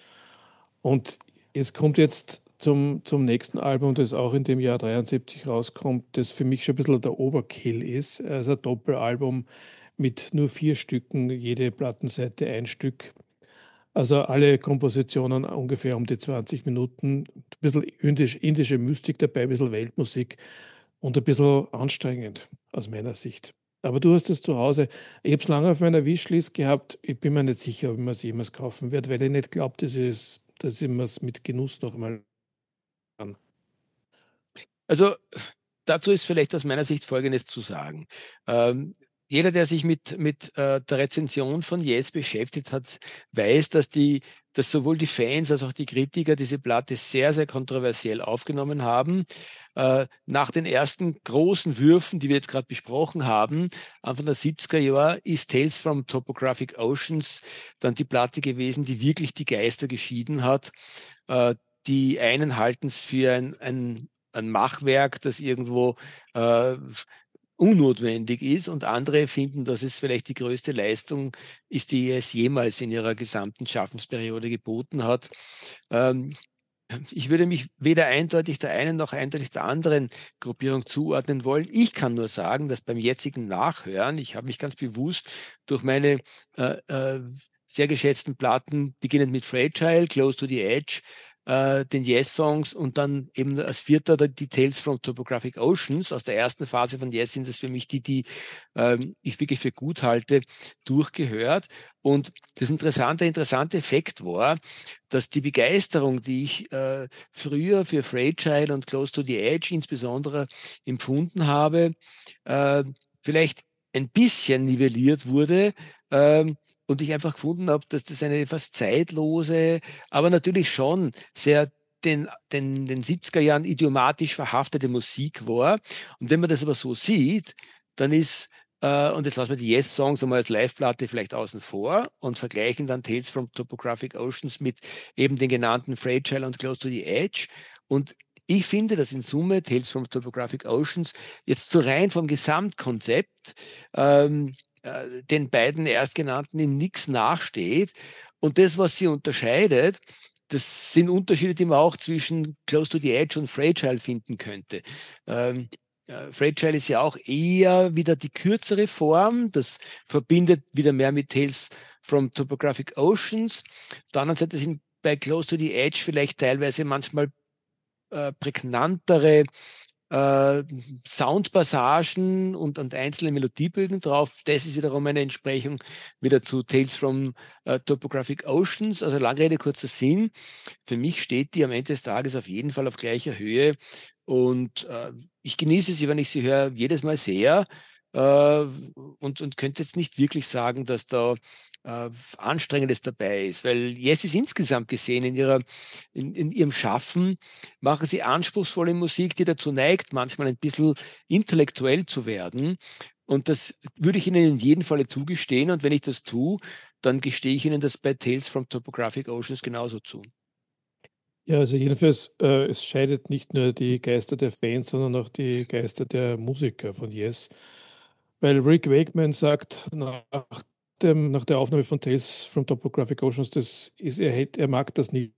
Und es kommt jetzt zum, zum nächsten Album, das auch in dem Jahr dreiundsiebzig rauskommt, das für mich schon ein bisschen der Overkill ist. Also ein Doppelalbum mit nur vier Stücken, jede Plattenseite ein Stück. Also alle Kompositionen ungefähr um die zwanzig Minuten. Ein bisschen indisch, indische Mystik dabei, ein bisschen Weltmusik und ein bisschen anstrengend aus meiner Sicht. Aber du hast es zu Hause. Ich habe es lange auf meiner Wishlist gehabt. Ich bin mir nicht sicher, ob ich mir es jemals kaufen werde, weil ich nicht glaube, dass, ich es- dass ich mir es mit Genuss noch mal kann. Also dazu ist vielleicht aus meiner Sicht Folgendes zu sagen. Ähm, jeder, der sich mit, mit äh, der Rezension von Yes beschäftigt hat, weiß, dass, die, dass sowohl die Fans als auch die Kritiker diese Platte sehr, sehr kontroversiell aufgenommen haben. Äh, nach den ersten großen Würfen, die wir jetzt gerade besprochen haben, Anfang der siebziger Jahre, ist Tales from Topographic Oceans dann die Platte gewesen, die wirklich die Geister geschieden hat. Äh, die einen halten es für ein, ein ein Machwerk, das irgendwo äh, unnotwendig ist und andere finden, dass es vielleicht die größte Leistung ist, die es jemals in ihrer gesamten Schaffensperiode geboten hat. Ähm, ich würde mich weder eindeutig der einen noch eindeutig der anderen Gruppierung zuordnen wollen. Ich kann nur sagen, dass beim jetzigen Nachhören, ich habe mich ganz bewusst durch meine äh, äh, sehr geschätzten Platten, beginnend mit Fragile, Close to the Edge, äh, den Yes-Songs und dann eben als vierter die Tales from Topographic Oceans. Aus der ersten Phase von Yes sind das für mich die, die ähm, ich wirklich für gut halte, durchgehört. Und das interessante, interessante Effekt war, dass die Begeisterung, die ich äh, früher für Fragile und Close to the Edge insbesondere empfunden habe, äh, vielleicht ein bisschen nivelliert wurde. Ähm, und ich einfach gefunden habe, dass das eine fast zeitlose, aber natürlich schon sehr den, den, den siebziger Jahren idiomatisch verhaftete Musik war. Und wenn man das aber so sieht, dann ist, äh, und jetzt lassen wir die Yes-Songs einmal als Live-Platte vielleicht außen vor und vergleichen dann Tales from Topographic Oceans mit eben den genannten Fragile und Close to the Edge. Und ich finde, dass in Summe Tales from Topographic Oceans jetzt so rein vom Gesamtkonzept ähm, äh, den beiden Erstgenannten in nichts nachsteht. Und das, was sie unterscheidet, das sind Unterschiede, die man auch zwischen Close to the Edge und Fragile finden könnte. Ähm, äh, Fragile ist ja auch eher wieder die kürzere Form. Das verbindet wieder mehr mit Tales from Topographic Oceans. Auf der anderen Seite sind bei Close to the Edge vielleicht teilweise manchmal äh, prägnantere äh, Soundpassagen und, und einzelne Melodiebögen drauf. Das ist wiederum eine Entsprechung wieder zu Tales from äh, Topographic Oceans. Also lange Rede, kurzer Sinn. Für mich steht die am Ende des Tages auf jeden Fall auf gleicher Höhe und äh, ich genieße sie, wenn ich sie höre, jedes Mal sehr äh, und, und könnte jetzt nicht wirklich sagen, dass da äh, Anstrengendes dabei ist, weil Yes ist insgesamt gesehen in, ihrer, in, in ihrem Schaffen, machen sie anspruchsvolle Musik, die dazu neigt, manchmal ein bisschen intellektuell zu werden. Und das würde ich Ihnen in jedem Falle zugestehen. Und wenn ich das tue, dann gestehe ich Ihnen das bei Tales from Topographic Oceans genauso zu. Ja, also jedenfalls, äh, es scheidet nicht nur die Geister der Fans, sondern auch die Geister der Musiker von Yes. Weil Rick Wakeman sagt nach, dem, nach der Aufnahme von Tales from Topographic Oceans, das ist, er, hätt, er mag das nicht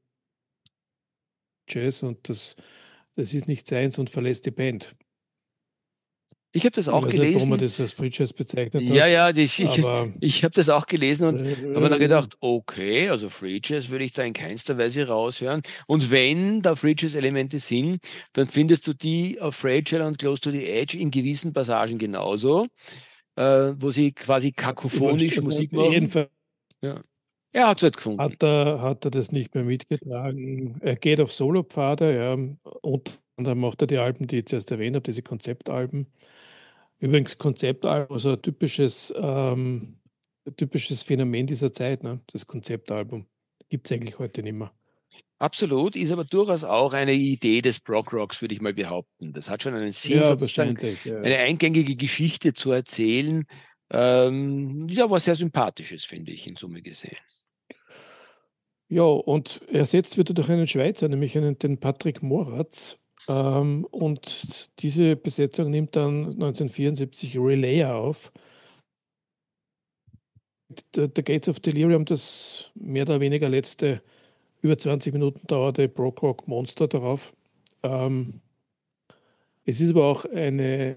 Jazz und das, das ist nicht seins und verlässt die Band. Ich habe das Ich auch weiß nicht, warum er gelesen. das als Free Jazz bezeichnet Ja, hat, ja, das, ich, aber ich habe das auch gelesen und habe mir dann äh, gedacht, okay, also Free Jazz würde ich da in keinster Weise raushören. Und wenn da Free Jazz Elemente sind, dann findest du die auf Fragile und Close to the Edge in gewissen Passagen genauso, äh, wo sie quasi wurscht. kakophonisch Also Musik machen. jedenfalls Ja, er hat es halt gefunden. hat er, hat er das nicht mehr mitgetragen. Er geht auf Solopfade, ja. Unter anderem macht er die Alben, die ich zuerst erwähnt habe, diese Konzeptalben. Übrigens Konzeptalbum, also ein typisches, ähm, ein typisches Phänomen dieser Zeit, ne? Das Konzeptalbum. Gibt es eigentlich heute nicht mehr. Absolut, ist aber durchaus auch eine Idee des Prog-Rocks, würde ich mal behaupten. Das hat schon einen Sinn, Ja, sozusagen wahrscheinlich. Ja. eine eingängige Geschichte zu erzählen. Ähm, ist aber was sehr Sympathisches, finde ich, in Summe gesehen. Ja, und ersetzt wird er durch einen Schweizer, nämlich einen, den Patrick Moratz. Ähm, und diese Besetzung nimmt dann neunzehnhundertvierundsiebzig Relayer auf. The, The Gates of Delirium, das mehr oder weniger letzte über zwanzig Minuten dauerte Prog-Rock Monster darauf. Ähm, es ist aber auch ein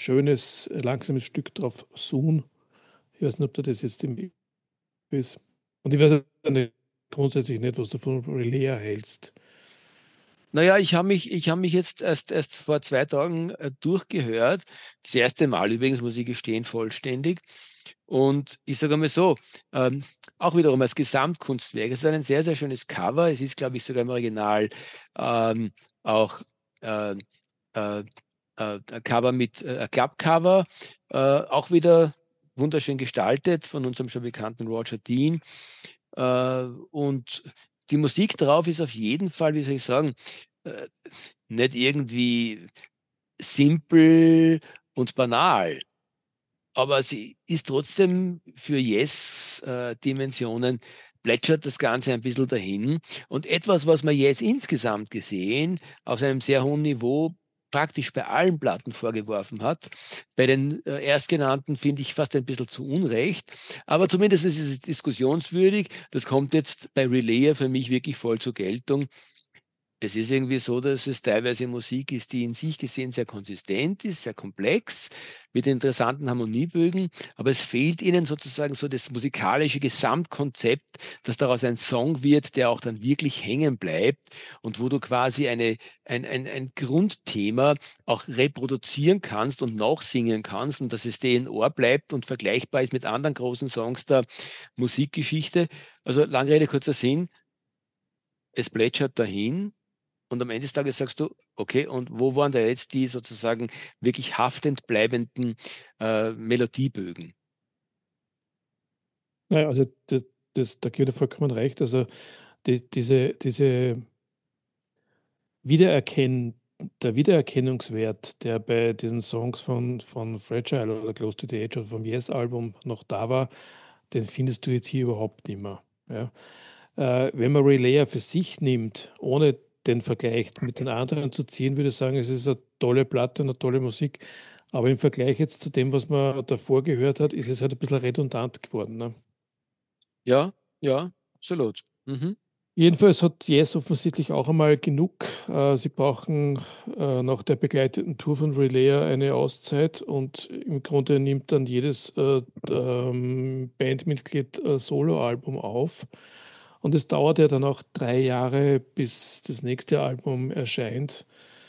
schönes, langsames Stück drauf, Soon. Ich weiß nicht, ob du das jetzt im ist. Und ich weiß nicht, grundsätzlich nicht, was du von Relay hältst. Naja, ich habe mich, ich hab mich jetzt erst, erst vor zwei Tagen äh, durchgehört. Das erste Mal übrigens, muss ich gestehen, vollständig. Und ich sage mal so, ähm, auch wiederum als Gesamtkunstwerk. Es ist ein sehr, sehr schönes Cover. Es ist, glaube ich, sogar im Original ähm, auch äh, äh, äh, ein Cover mit äh, ein Klappcover, äh, auch wieder wunderschön gestaltet von unserem schon bekannten Roger Dean. Äh, und die Musik drauf ist auf jeden Fall, wie soll ich sagen, äh, nicht irgendwie simpel und banal, aber sie ist trotzdem für Yes-Dimensionen, plätschert das Ganze ein bisschen dahin. Und etwas, was man jetzt insgesamt gesehen auf einem sehr hohen Niveau praktisch bei allen Platten vorgeworfen hat. Bei den äh, Erstgenannten finde ich fast ein bisschen zu Unrecht, aber zumindest ist es diskussionswürdig. Das kommt jetzt bei Relayer für mich wirklich voll zur Geltung. Es ist irgendwie so, dass es teilweise Musik ist, die in sich gesehen sehr konsistent ist, sehr komplex, mit interessanten Harmoniebögen, aber es fehlt ihnen sozusagen so das musikalische Gesamtkonzept, dass daraus ein Song wird, der auch dann wirklich hängen bleibt und wo du quasi eine, ein, ein, ein Grundthema auch reproduzieren kannst und nachsingen kannst und dass es dir in Ohr bleibt und vergleichbar ist mit anderen großen Songs der Musikgeschichte. Also lange Rede, kurzer Sinn, es plätschert dahin. Und am Ende des Tages sagst du, okay, und wo waren da jetzt die sozusagen wirklich haftend bleibenden äh, Melodiebögen? Naja, also das, das, da gebe ich dir vollkommen recht. Also die, diese, diese Wiedererkennen, der Wiedererkennungswert, der bei diesen Songs von, von Fragile oder Close to the Edge oder vom Yes-Album noch da war, den findest du jetzt hier überhaupt nicht mehr. Ja. Äh, wenn man Relayer für sich nimmt, ohne den Vergleich mit den anderen zu ziehen, würde ich sagen, es ist eine tolle Platte und eine tolle Musik. Aber im Vergleich jetzt zu dem, was man davor gehört hat, ist es halt ein bisschen redundant geworden. Ne? Ja, ja, absolut. Mhm. Jedenfalls hat Yes offensichtlich auch einmal genug. Äh, Sie brauchen äh, nach der begleiteten Tour von Relayer eine Auszeit und im Grunde nimmt dann jedes äh, ähm, Bandmitglied ein Soloalbum auf. Und es dauert ja dann auch drei Jahre, bis das nächste Album erscheint.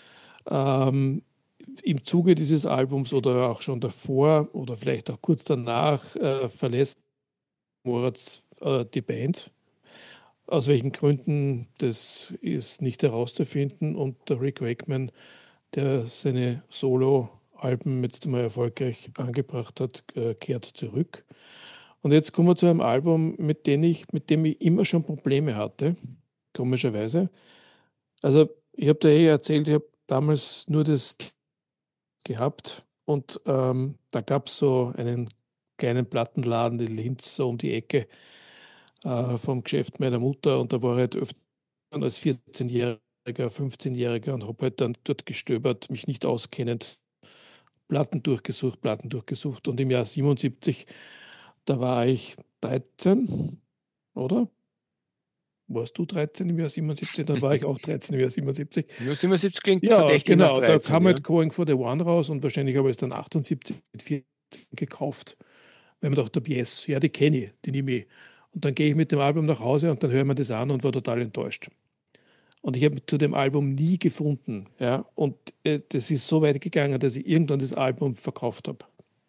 Ähm, Im Zuge dieses Albums oder auch schon davor oder vielleicht auch kurz danach äh, verlässt Moritz äh, die Band. Aus welchen Gründen, das ist nicht herauszufinden. Und der Rick Wakeman, der seine Solo-Alben jetzt einmal erfolgreich angebracht hat, äh, kehrt zurück. Und jetzt kommen wir zu einem Album, mit dem ich, mit dem ich immer schon Probleme hatte, komischerweise. Also ich habe dir eh erzählt, ich habe damals nur das gehabt und ähm, da gab es so einen kleinen Plattenladen in Linz, so um die Ecke äh, vom Geschäft meiner Mutter und da war ich halt öfter als vierzehnjähriger, fünfzehnjähriger und habe halt dann dort gestöbert, mich nicht auskennend, Platten durchgesucht, Platten durchgesucht und im Jahr siebenundsiebzig, da war ich dreizehn, oder? Warst du dreizehn im Jahr siebenundsiebzig? Dann war ich auch dreizehn im Jahr siebenundsiebzig. Ja, siebenundsiebzig klingt Ja, verdächtig nach genau, da dreizehn, kam ja. halt Going for the One raus und wahrscheinlich habe ich es dann achtundsiebzig mit vierzehn gekauft. Weil man dachte, yes, ja, die kenne ich, die nehme ich. Und dann gehe ich mit dem Album nach Hause und dann höre ich mir das an und war total enttäuscht. Und ich habe zu dem Album nie gefunden. Ja? Und äh, das ist so weit gegangen, dass ich irgendwann das Album verkauft habe.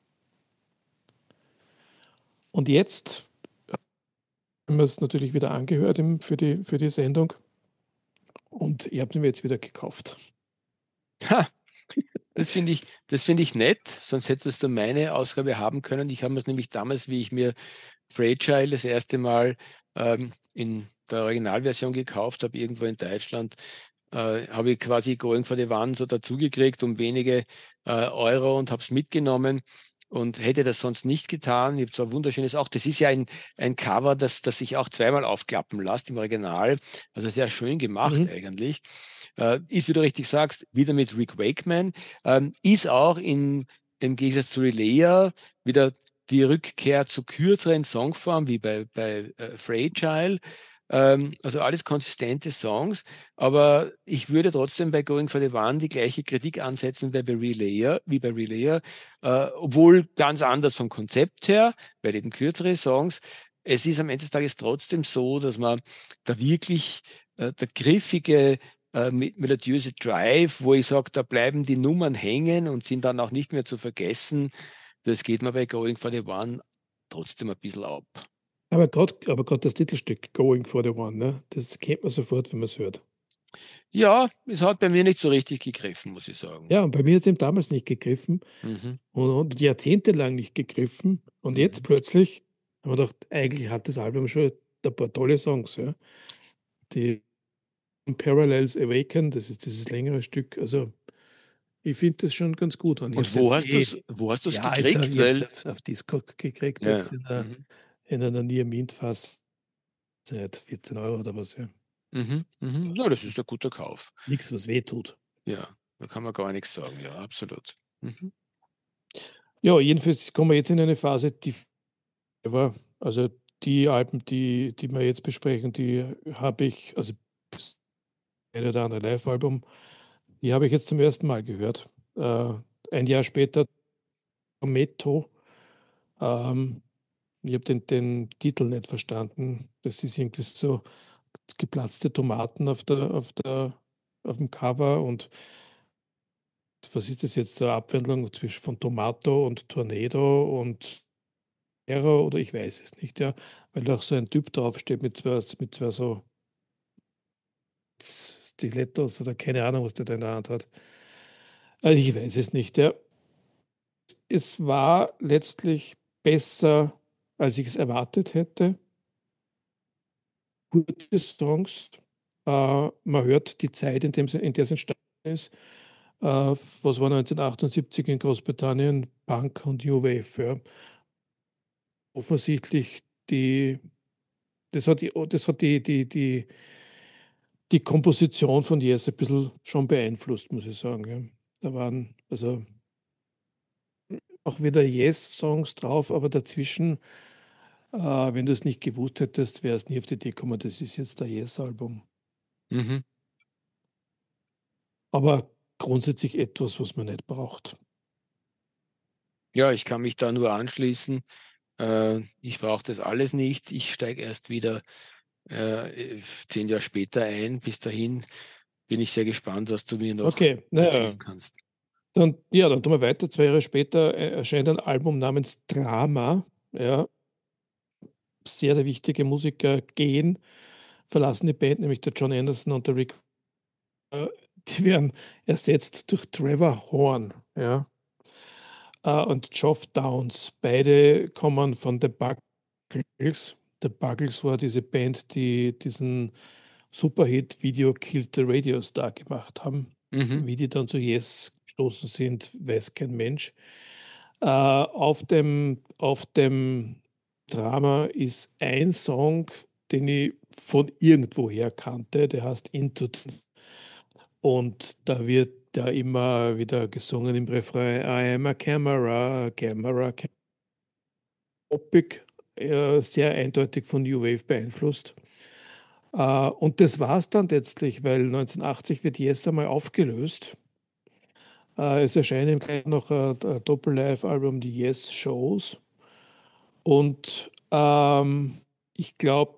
Und jetzt haben wir es natürlich wieder angehört im, für, die, für die Sendung. Und ich habe den jetzt wieder gekauft. Ha, das finde ich, das finde ich nett, sonst hättest du meine Ausgabe haben können. Ich habe es nämlich damals, wie ich mir Fragile das erste Mal ähm, in der Originalversion gekauft habe, irgendwo in Deutschland, äh, habe ich quasi Going for the One so dazugekriegt um wenige äh, Euro und habe es mitgenommen und hätte das sonst nicht getan. Ich habe zwar wunderschönes, auch das ist ja ein, ein Cover, das, das sich auch zweimal aufklappen lässt im Original, also sehr schön gemacht Mhm. eigentlich. Äh, ist, wie du richtig sagst, wieder mit Rick Wakeman, ähm, ist auch in, im Gegensatz zu Relayer wieder die Rückkehr zu kürzeren Songformen wie bei, bei äh, Fragile. Ähm, also alles konsistente Songs, aber ich würde trotzdem bei Going for the One die gleiche Kritik ansetzen wie bei Relayer, wie bei Relayer, äh, obwohl ganz anders vom Konzept her, weil eben kürzere Songs. es ist am Ende des Tages trotzdem so, dass man da wirklich äh, der griffige, äh, melodiöse Drive, wo ich sage, da bleiben die Nummern hängen und sind dann auch nicht mehr zu vergessen, das geht mir bei Going for the One trotzdem ein bisschen ab. Aber gerade aber grad das Titelstück Going for the One, ne, das kennt man sofort, wenn man es hört. Ja, es hat bei mir nicht so richtig gegriffen, muss ich sagen. Ja, und bei mir hat es eben damals nicht gegriffen Mhm. und und jahrzehntelang nicht gegriffen. Und jetzt Mhm. plötzlich haben wir gedacht, eigentlich hat das Album schon ein paar tolle Songs, ja. Die Parallels Awaken, das ist dieses längere Stück. Also, ich finde das schon ganz gut. Und ich habe Und es wo jetzt hast du es eh wo hast du's ja, ich habe gekriegt? es Weil auf auf Discog gekriegt ja. jetzt in 'ner Mhm. in einer Near Mint Fass seit vierzehn Euro oder was, ja. Mhm. Mhm. Ja, das ist ein guter Kauf. Nix, was wehtut. Ja, da kann man gar nichts sagen. Ja, absolut. Mhm. Ja, jedenfalls kommen wir jetzt in eine Phase, die war also die Alben, die die wir jetzt besprechen, die habe ich also das eine oder andere Livealbum, die habe ich jetzt zum ersten Mal gehört. Äh, ein Jahr später Metto. Ähm, ich habe den den Titel nicht verstanden. Das ist irgendwie so geplatzte Tomaten auf der auf der auf dem Cover und was ist das jetzt, eine Abwandlung zwischen von Tomato und Tornado und Terror oder ich weiß es nicht, ja, weil da auch so ein Typ draufsteht mit zwei mit zwei so Stilettos oder keine Ahnung, was der da in der Hand hat. Also, ich weiß es nicht, ja. Es war letztlich besser, als ich es erwartet hätte. Gute Songs. Äh, man hört die Zeit, in dem sie in der es entstanden ist. Äh, was war neunzehnhundertachtundsiebzig in Großbritannien? Punk und New Wave, ja. Offensichtlich die das hat die das hat die die die die Komposition von Yes ein bisschen schon beeinflusst, muss ich sagen, ja. Da waren also auch wieder Yes-Songs drauf, aber dazwischen, äh, wenn du es nicht gewusst hättest, wärst nie auf die Idee gekommen, das ist jetzt ein Yes-Album. Mhm. Aber grundsätzlich etwas, was man nicht braucht. Ja, ich kann mich da nur anschließen. Äh, ich brauche das alles nicht. Ich steige erst wieder äh, zehn Jahre später ein. Bis dahin bin ich sehr gespannt, was du mir noch Okay, na ja, erzählen kannst. dann ja, dann tun wir weiter. zwei Jahre später, äh, erscheint ein Album namens „Drama“, ja. Sehr, sehr wichtige Musiker gehen, verlassen die Band, nämlich der Jon Anderson und der Rick äh, die werden ersetzt durch Trevor Horn, ja, äh, und Geoff Downes. Beide kommen von The Buggles. The Buggles war diese Band, die diesen Superhit „Video Killed the Radio Star“ gemacht haben. Mhm. Wie die dann zu Yes gestoßen sind, weiß kein Mensch. Äh, auf dem auf dem Drama ist ein Song, den ich von irgendwoher kannte, der heißt „Into the“ und da wird da immer wieder gesungen im Refrain: „I am a camera, camera, ca“ poppig, äh, sehr eindeutig von New Wave beeinflusst. Äh, und das war's dann letztlich, weil neunzehnhundertachtzig wird Yes einmal aufgelöst. Äh, es erscheinen gleich noch ein ein Doppel-Live-Album, die Yes Shows. Und, ähm, ich glaube,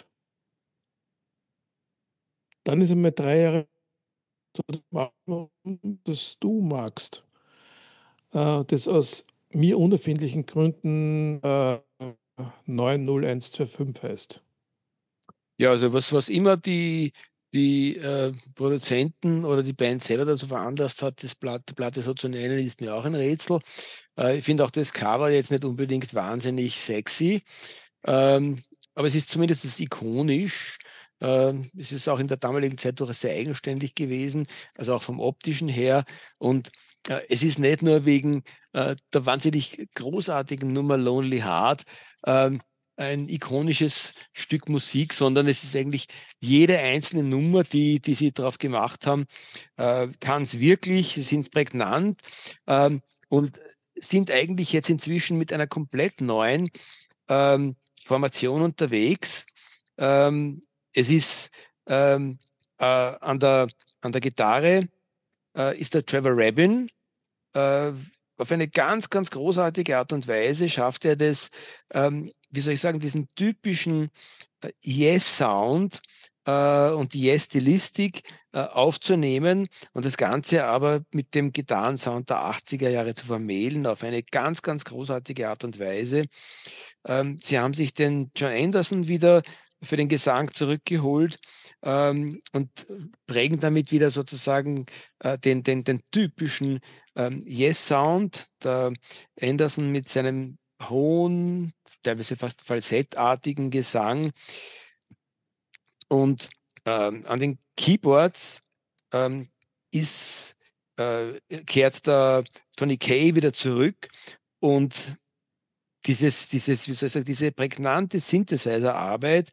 dann ist einmal drei Jahre zu dem Album, das du magst, äh, das aus mir unerfindlichen Gründen, äh, neun null eins zwei fünf heißt. Ja, also was, was immer die, die äh, Produzenten oder die Band selber dazu veranlasst hat, das Blatt, die Platte so zu nennen, ist mir auch ein Rätsel. Äh, ich finde auch das Cover jetzt nicht unbedingt wahnsinnig sexy, ähm, aber es ist zumindest ikonisch. Ähm, es ist auch in der damaligen Zeit durchaus sehr eigenständig gewesen, also auch vom optischen her. Und äh, es ist nicht nur wegen äh, der wahnsinnig großartigen Nummer Lonely Heart, ähm, ein ikonisches Stück Musik, sondern es ist eigentlich jede einzelne Nummer, die, die sie drauf gemacht haben, äh, kann es wirklich, sie sind prägnant ähm, und sind eigentlich jetzt inzwischen mit einer komplett neuen ähm, Formation unterwegs. Ähm, es ist ähm, äh, an der, an der Gitarre äh, ist der Trevor Rabin, äh, auf eine ganz, ganz großartige Art und Weise schafft er das, ähm, wie soll ich sagen, diesen typischen äh, Yes-Sound äh, und die Yes-Stilistik äh, aufzunehmen und das Ganze aber mit dem Gitarrensound der achtziger Jahre zu vermählen auf eine ganz, ganz großartige Art und Weise. Ähm, sie haben sich den John Anderson wieder für den Gesang zurückgeholt ähm, und prägen damit wieder sozusagen äh, den, den, den typischen ähm, Yes-Sound. Der Anderson mit seinem hohen, teilweise fast falsettartigen Gesang und ähm, an den Keyboards ähm, ist, äh, kehrt der Tony Kaye wieder zurück und dieses, dieses, wie soll ich sagen, diese prägnante Synthesizer-Arbeit,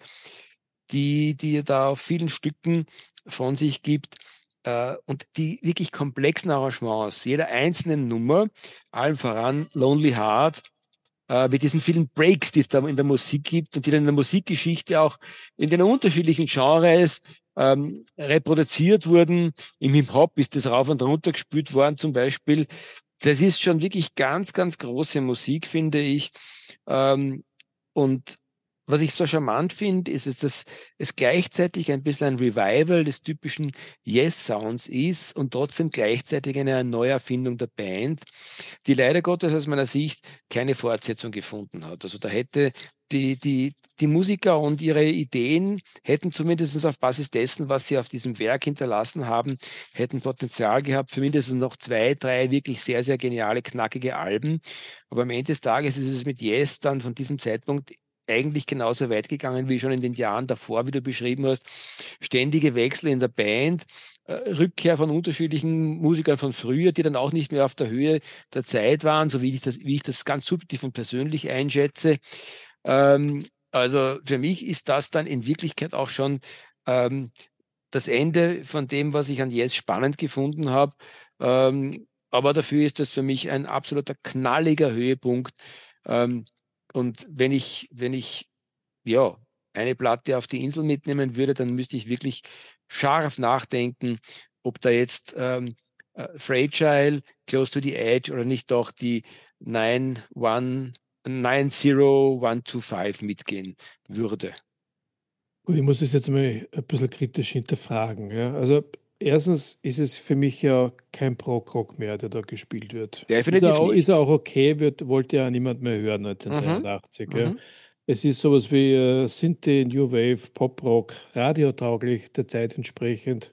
die, die er da auf vielen Stücken von sich gibt äh, und die wirklich komplexen Arrangements, jeder einzelnen Nummer, allem voran Lonely Heart, äh, mit diesen vielen Breaks, die es da in der Musik gibt und die dann in der Musikgeschichte auch in den unterschiedlichen Genres ähm, reproduziert wurden. Im Hip-Hop ist das rauf und runter gespielt worden zum Beispiel. Das ist schon wirklich ganz, ganz große Musik, finde ich. Ähm, und was ich so charmant finde, ist, es, dass es gleichzeitig ein bisschen ein Revival des typischen Yes-Sounds ist und trotzdem gleichzeitig eine Neuerfindung der Band, die leider Gottes aus meiner Sicht keine Fortsetzung gefunden hat. Also da hätte die, die, die Musiker und ihre Ideen hätten zumindest auf Basis dessen, was sie auf diesem Werk hinterlassen haben, hätten Potenzial gehabt für mindestens noch zwei, drei wirklich sehr, sehr geniale, knackige Alben. Aber am Ende des Tages ist es mit Yes dann von diesem Zeitpunkt eigentlich genauso weit gegangen wie schon in den Jahren davor, wie du beschrieben hast. Ständige Wechsel in der Band, äh, Rückkehr von unterschiedlichen Musikern von früher, die dann auch nicht mehr auf der Höhe der Zeit waren, so wie ich das, wie ich das ganz subjektiv und persönlich einschätze. Ähm, also für mich ist das dann in Wirklichkeit auch schon ähm, das Ende von dem, was ich an Yes spannend gefunden habe. Ähm, aber dafür ist das für mich ein absoluter knalliger Höhepunkt. Ähm, und wenn ich, wenn ich ja, eine Platte auf die Insel mitnehmen würde, dann müsste ich wirklich scharf nachdenken, ob da jetzt ähm, äh, Fragile, Close to the Edge oder nicht doch die neun eins neun null eins zwei fünf mitgehen würde. Gut, ich muss es jetzt mal ein bisschen kritisch hinterfragen. Ja. Also erstens ist es für mich ja kein Prog-Rock mehr, der da gespielt wird. Ist er Definitiv auch, ist er nicht. auch okay, wird, wollte ja niemand mehr hören Mhm. neunzehnhundertdreiundachtzig. Ja. Mhm. Es ist sowas wie äh, Synthie, New Wave, Pop-Rock, radiotauglich, der Zeit entsprechend.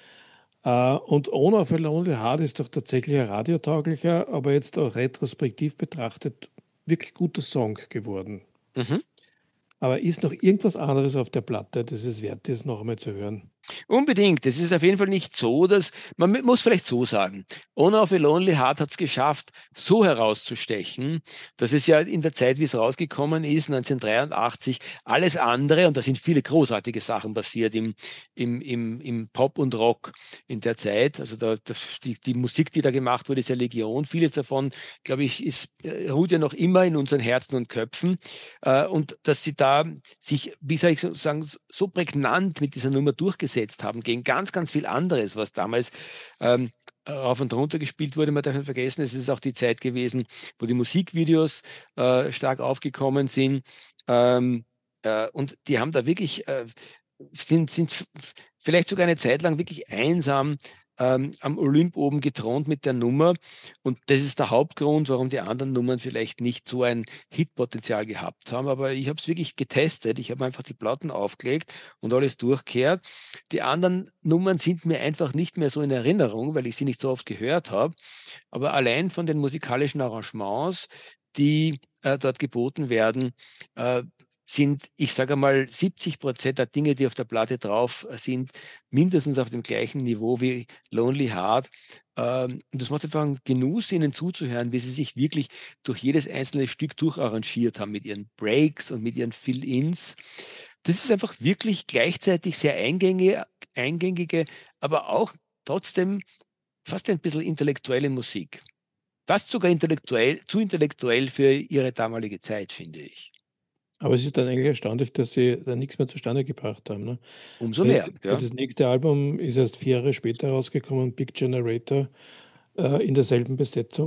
Äh, und Owner of a Lonely Heart ist doch tatsächlich ein radiotauglicher, aber jetzt auch retrospektiv betrachtet wirklich guter Song geworden. Mhm. Aber ist noch irgendwas anderes auf der Platte, das es wert ist, noch einmal zu hören? Unbedingt. Es ist auf jeden Fall nicht so, dass man mu- muss vielleicht so sagen, Owner of a Lonely Heart hat es geschafft, so herauszustechen, dass es ja in der Zeit, wie es rausgekommen ist, neunzehnhundertdreiundachtzig, alles andere, und da sind viele großartige Sachen passiert im, im, im, im Pop und Rock in der Zeit. Also da, da, die, die Musik, die da gemacht wurde, ist ja Legion. Vieles davon, glaube ich, ist, äh, ruht ja noch immer in unseren Herzen und Köpfen. Äh, und dass sie da sich, wie soll ich so sagen, so prägnant mit dieser Nummer durchgesetzt haben gegen ganz, ganz viel anderes, was damals ähm, rauf und runter gespielt wurde. Man darf nicht vergessen, es ist auch die Zeit gewesen, wo die Musikvideos äh, stark aufgekommen sind. Ähm, äh, und die haben da wirklich, äh, sind, sind vielleicht sogar eine Zeit lang wirklich einsam ähm, am Olymp oben gethront mit der Nummer. Und das ist der Hauptgrund, warum die anderen Nummern vielleicht nicht so ein Hitpotenzial gehabt haben. Aber ich habe es wirklich getestet. Ich habe einfach die Platten aufgelegt und alles durchkehrt. Die anderen Nummern sind mir einfach nicht mehr so in Erinnerung, weil ich sie nicht so oft gehört habe. Aber allein von den musikalischen Arrangements, die äh, dort geboten werden, äh, sind, ich sage mal, siebzig Prozent der Dinge, die auf der Platte drauf sind, mindestens auf dem gleichen Niveau wie Lonely Heart. Ähm, und das macht einfach einen Genuss, ihnen zuzuhören, wie sie sich wirklich durch jedes einzelne Stück durcharrangiert haben mit ihren Breaks und mit ihren Fill-Ins. Das ist einfach wirklich gleichzeitig sehr eingängige, eingängige, aber auch trotzdem fast ein bisschen intellektuelle Musik. Fast sogar intellektuell, zu intellektuell für ihre damalige Zeit, finde ich. Aber es ist dann eigentlich erstaunlich, dass sie da nichts mehr zustande gebracht haben. Ne? Umso Weil mehr, ja. das nächste Album ist erst vier Jahre später rausgekommen, Big Generator, äh, in derselben Besetzung.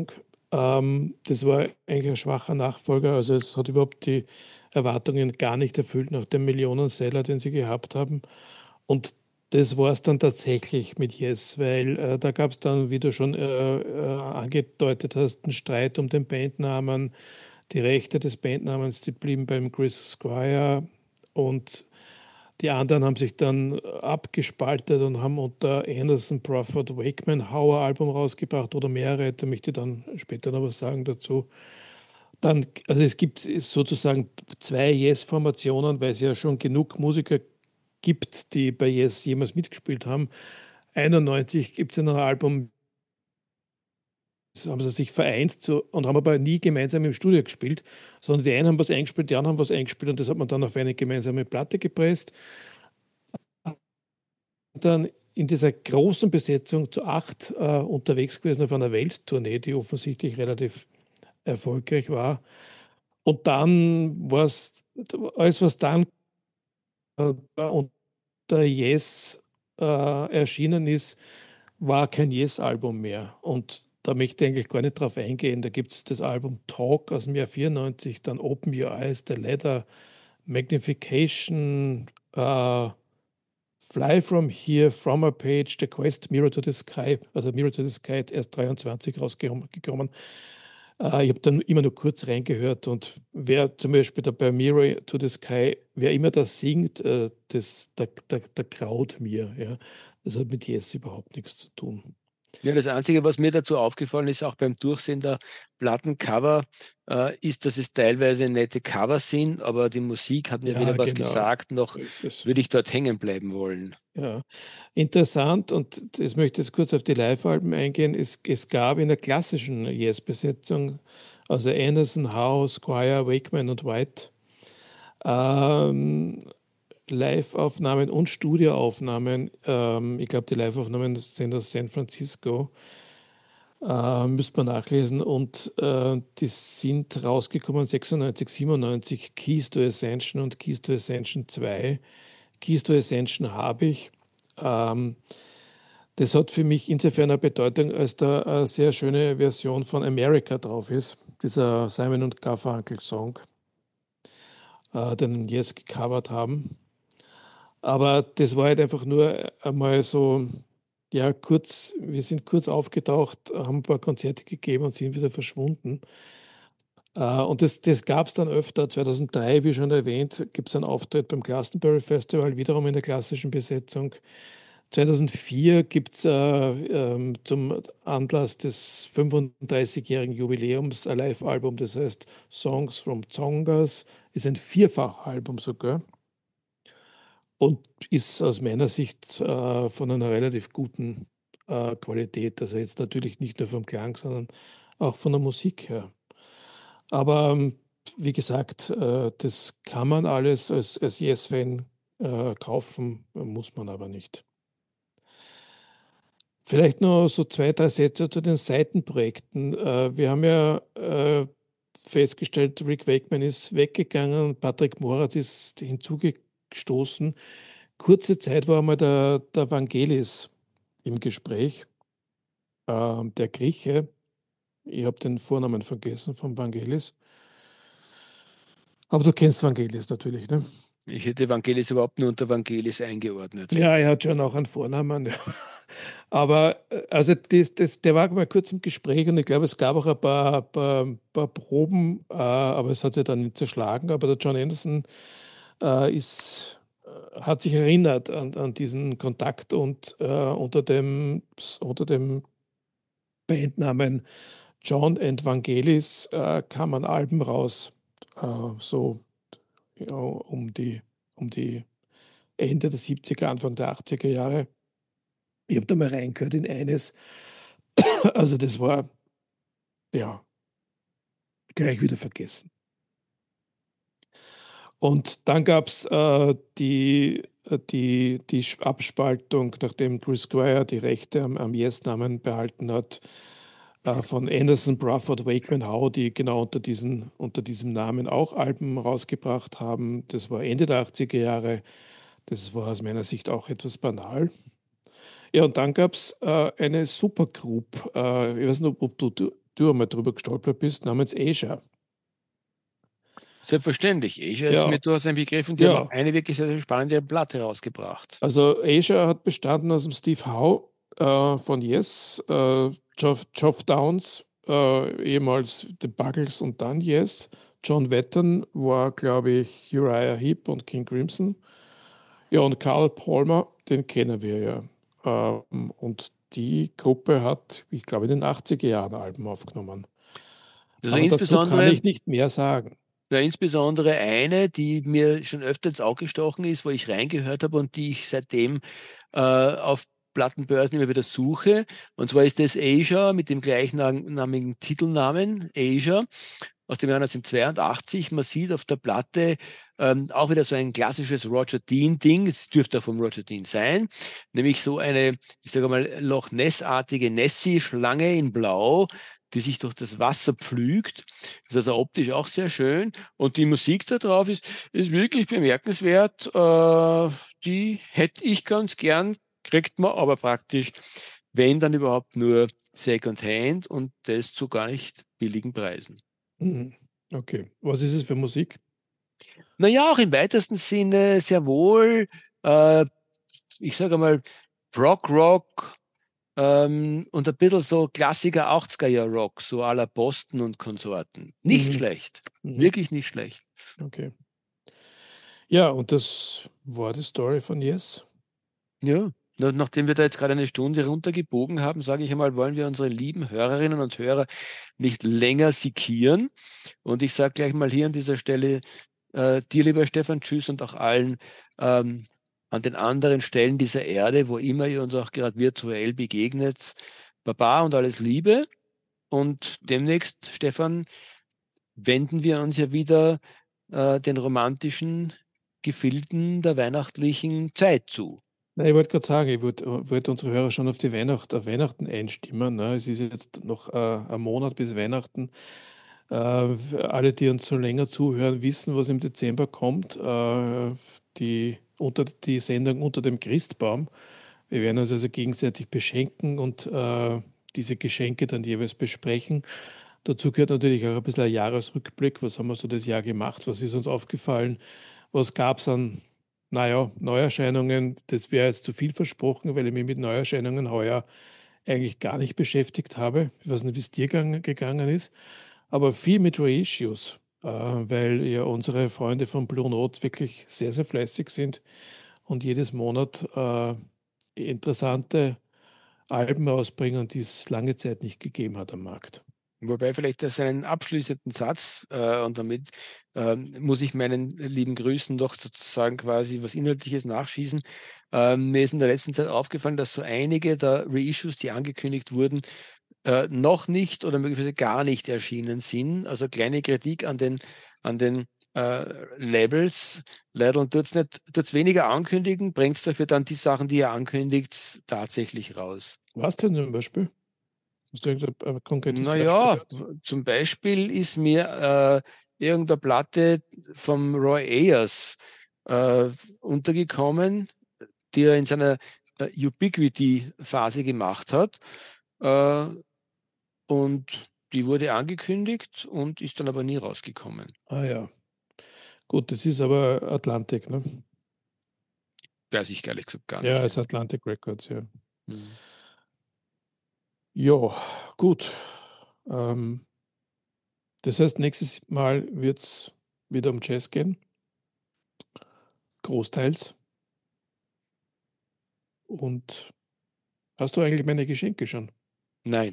Ähm, das war eigentlich ein schwacher Nachfolger. Also es hat überhaupt die Erwartungen gar nicht erfüllt nach dem Millionenseller, den sie gehabt haben. Und das war es dann tatsächlich mit Yes, weil äh, da gab es dann, wie du schon äh, äh, angedeutet hast, einen Streit um den Bandnamen. Die Rechte des Bandnamens, die blieben beim Chris Squire, und die anderen haben sich dann abgespaltet und haben unter Anderson, Crawford, Wakeman Hauer Album rausgebracht oder mehrere, da möchte ich dann später noch was sagen dazu. Dann, also es gibt sozusagen zwei Yes-Formationen, weil es ja schon genug Musiker gibt, die bei Yes jemals mitgespielt haben. einundneunzig gibt es ein Album, das haben sie sich vereint zu, und haben aber nie gemeinsam im Studio gespielt, sondern die einen haben was eingespielt, die anderen haben was eingespielt, und das hat man dann auf eine gemeinsame Platte gepresst. Dann in dieser großen Besetzung zu acht äh, unterwegs gewesen auf einer Welttournee, die offensichtlich relativ erfolgreich war. Und dann war es, alles was dann äh, unter Yes äh, erschienen ist, war kein Yes-Album mehr. Und da möchte ich eigentlich gar nicht drauf eingehen. Da gibt es das Album Talk aus dem Jahr vierundneunzig, dann Open Your Eyes, The Letter, Magnification, äh, Fly From Here, From a Page, The Quest, Mirror to the Sky, also Mirror to the Sky, erst dreiundzwanzig rausgekommen. Äh, ich habe dann immer nur kurz reingehört, und wer zum Beispiel da bei Mirror to the Sky, wer immer das singt, äh, das, da, da, da graut mir. Ja. Das hat mit Yes überhaupt nichts zu tun. Ja, das Einzige, was mir dazu aufgefallen ist, auch beim Durchsehen der Plattencover, äh, ist, dass es teilweise nette Covers sind, aber die Musik hat mir Ja, weder was genau. gesagt, noch Es ist, würde ich dort hängen bleiben wollen. ja, interessant, und das möchte ich jetzt kurz auf die Live-Alben eingehen. Es, es gab in der klassischen Yes-Besetzung, also Anderson, Howe, Squire, Wakeman und White, ähm, Live-Aufnahmen und Studioaufnahmen. Ähm, ich glaube, die Live-Aufnahmen sind aus San Francisco. Äh, müsste man nachlesen. Und äh, die sind rausgekommen sechsundneunzig, siebenundneunzig, Keys to Ascension und Keys to Ascension zwei. Keys to Ascension habe ich. Ähm, das hat für mich insofern eine Bedeutung, als da eine sehr schöne Version von America drauf ist, dieser Simon und Garfunkel Song, äh, den Yes gecovert haben. Aber das war halt einfach nur einmal so, ja, kurz, wir sind kurz aufgetaucht, haben ein paar Konzerte gegeben und sind wieder verschwunden. Äh, und das, das gab es dann öfter. zweitausenddrei, wie schon erwähnt, gibt es einen Auftritt beim Glastonbury Festival, wiederum in der klassischen Besetzung. zweitausendvier gibt es äh, ähm, zum Anlass des fünfunddreißigjährigen Jubiläums ein Live-Album, das heißt Songs from Tsongas, ist ein Vierfachalbum sogar. Und ist aus meiner Sicht äh, von einer relativ guten äh, Qualität. Also jetzt natürlich nicht nur vom Klang, sondern auch von der Musik her. Aber ähm, wie gesagt, äh, das kann man alles als, als Yes-Fan äh, kaufen, muss man aber nicht. Vielleicht noch so zwei, drei Sätze zu den Seitenprojekten. Äh, wir haben ja äh, festgestellt, Rick Wakeman ist weggegangen, Patrick Moratz ist hinzugestoßen. Kurze Zeit war einmal der, der Vangelis im Gespräch, äh, der Grieche. Ich habe den Vornamen vergessen von Vangelis. Aber du kennst Vangelis natürlich, ne? Ich hätte Vangelis überhaupt nur unter Vangelis eingeordnet. Ja, er hat schon auch einen Vornamen. Ja. Aber äh, also das, das, der war mal kurz im Gespräch, und ich glaube, es gab auch ein paar, paar, paar Proben, äh, aber es hat sich dann nicht zerschlagen. Aber der John Anderson äh, ist, äh, hat sich erinnert an, an diesen Kontakt, und äh, unter dem, unter dem Bandnamen John and Vangelis äh, kam ein Album raus, äh, so ja, um die, um die Ende der siebziger, Anfang der achtziger Jahre. Ich habe da mal reingehört in eines. Also das war, ja, gleich wieder vergessen. Und dann gab es äh, die, die, die Abspaltung, nachdem Chris Squire die Rechte am, am Yes-Namen behalten hat, äh, von Anderson, Crawford, Wakeman, Howe, die genau unter, diesen, unter diesem Namen auch Alben rausgebracht haben. Das war Ende der achtziger Jahre. Das war aus meiner Sicht auch etwas banal. Ja, und dann gab es äh, eine Supergroup. Äh, ich weiß nicht, ob du, du du einmal drüber gestolpert bist, namens Asia. Selbstverständlich. Asia ist Ja, mir durchaus ein Begriff und die haben ja. auch eine wirklich sehr, sehr spannende Platte rausgebracht. Also Asia hat bestanden aus dem Steve Howe äh, von Yes, äh, Geoff, Geoff Downes, äh, ehemals The Buggles und dann Yes. John Wetton war, glaube ich, Uriah Heep und King Crimson. Ja, und Carl Palmer, den kennen wir ja. Ähm, und die Gruppe hat, ich glaube, in den achtziger Jahren Alben aufgenommen. Also Aber dazu kann insbesondere, ich nicht mehr sagen. ja, insbesondere eine, die mir schon öfter ins Auge gestochen ist, wo ich reingehört habe und die ich seitdem äh, auf Plattenbörsen immer wieder suche. Und zwar ist das Asia mit dem gleichnamigen Titelnamen, Asia, aus dem Jahr neunzehnhundertzweiundachtzig. Man sieht auf der Platte ähm, auch wieder so ein klassisches Roger Dean-Ding. Es dürfte auch vom Roger Dean sein. Nämlich so eine, ich sage mal, Loch Ness-artige Nessie-Schlange in Blau, die sich durch das Wasser pflügt. Das ist also optisch auch sehr schön. Und die Musik da drauf ist, ist wirklich bemerkenswert. Äh, die hätte ich ganz gern, kriegt man aber praktisch, wenn dann überhaupt nur Secondhand und das zu gar nicht billigen Preisen. Mhm. Okay. Was ist es für Musik? Naja, auch im weitesten Sinne sehr wohl, äh, ich sage mal, Prog-Rock ähm, und ein bisschen so Klassiker achtziger-Jahr-Rock, so à la Boston und Konsorten. Nicht Mhm. schlecht, Mhm. wirklich nicht schlecht. Okay. Ja, und das war die Story von Yes. Ja, na- nachdem wir da jetzt gerade eine Stunde runtergebogen haben, sage ich einmal, wollen wir unsere lieben Hörerinnen und Hörer nicht länger sikieren. Und ich sage gleich mal hier an dieser Stelle äh, dir, lieber Stefan, tschüss und auch allen ähm, an den anderen Stellen dieser Erde, wo immer ihr uns auch gerade virtuell begegnet. Baba und alles Liebe. Und demnächst, Stefan, wenden wir uns ja wieder äh, den romantischen Gefilden der weihnachtlichen Zeit zu. Na, ich wollte gerade sagen, ich wollte wollt unsere Hörer schon auf die Weihnacht, auf Weihnachten einstimmen. Ne? Es ist jetzt noch äh, ein Monat bis Weihnachten. Äh, alle, die uns so länger zuhören, wissen, was im Dezember kommt. Äh, die, unter, die Sendung Unter dem Christbaum. Wir werden uns also gegenseitig beschenken und äh, diese Geschenke dann jeweils besprechen. Dazu gehört natürlich auch ein bisschen ein Jahresrückblick. Was haben wir so das Jahr gemacht? Was ist uns aufgefallen? Was gab es an, naja, Neuerscheinungen? Das wäre jetzt zu viel versprochen, weil ich mich mit Neuerscheinungen heuer eigentlich gar nicht beschäftigt habe. Ich weiß nicht, wie es dir gang- gegangen ist, aber viel mit Reissues, äh, weil ja unsere Freunde von Blue Note wirklich sehr, sehr fleißig sind und jedes Monat äh, interessante Alben ausbringen, die es lange Zeit nicht gegeben hat am Markt. Wobei vielleicht das einen abschließenden Satz äh, und damit ähm, muss ich meinen lieben Grüßen doch sozusagen quasi was Inhaltliches nachschießen. Ähm, mir ist in der letzten Zeit aufgefallen, dass so einige der Reissues, die angekündigt wurden, äh, noch nicht oder möglicherweise gar nicht erschienen sind. Also kleine Kritik an den, an den äh, Labels. Leider tut es nicht, tut's weniger ankündigen, bringt es dafür dann die Sachen, die ihr ankündigt, tatsächlich raus. Was denn zum Beispiel? Hast du irgendein äh, konkretes Beispiel Naja, gehört? zum Beispiel ist mir äh, irgendeine Platte vom Roy Ayers äh, untergekommen, die er in seiner äh, Ubiquity-Phase gemacht hat. Äh, und die wurde angekündigt und ist dann aber nie rausgekommen. Ah ja, gut, das ist aber Atlantik, ne? Weiß ich ehrlich gesagt gar Ja, nicht. es ist Atlantic Records, ja. Hm. Ja, gut. Ähm, das heißt, nächstes Mal wird es wieder um Jazz gehen, großteils. Und hast du eigentlich meine Geschenke schon? Nein.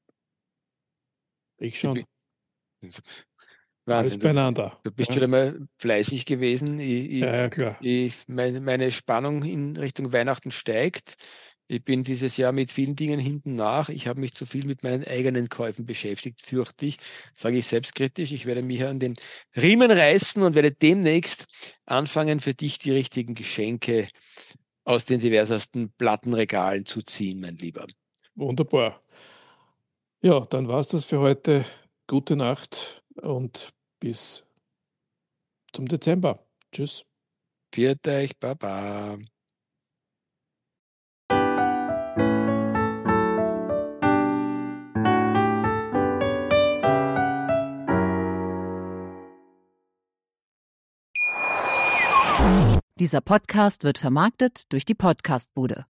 Ich Ich schon. bin, Alles Wahnsinn. Du, beieinander. du bist Ja, schon einmal fleißig gewesen. Ich, ja, ich, ja, klar. ich, meine, meine Spannung in Richtung Weihnachten steigt. Ich bin dieses Jahr mit vielen Dingen hinten nach. Ich habe mich zu viel mit meinen eigenen Käufen beschäftigt, fürchte ich. Sage ich selbstkritisch. Ich werde mich an den Riemen reißen und werde demnächst anfangen, für dich die richtigen Geschenke aus den diversesten Plattenregalen zu ziehen, mein Lieber. Wunderbar. Ja, dann war es das für heute. Gute Nacht und bis zum Dezember. Tschüss. Viert euch, Baba. Dieser Podcast wird vermarktet durch die Podcastbude.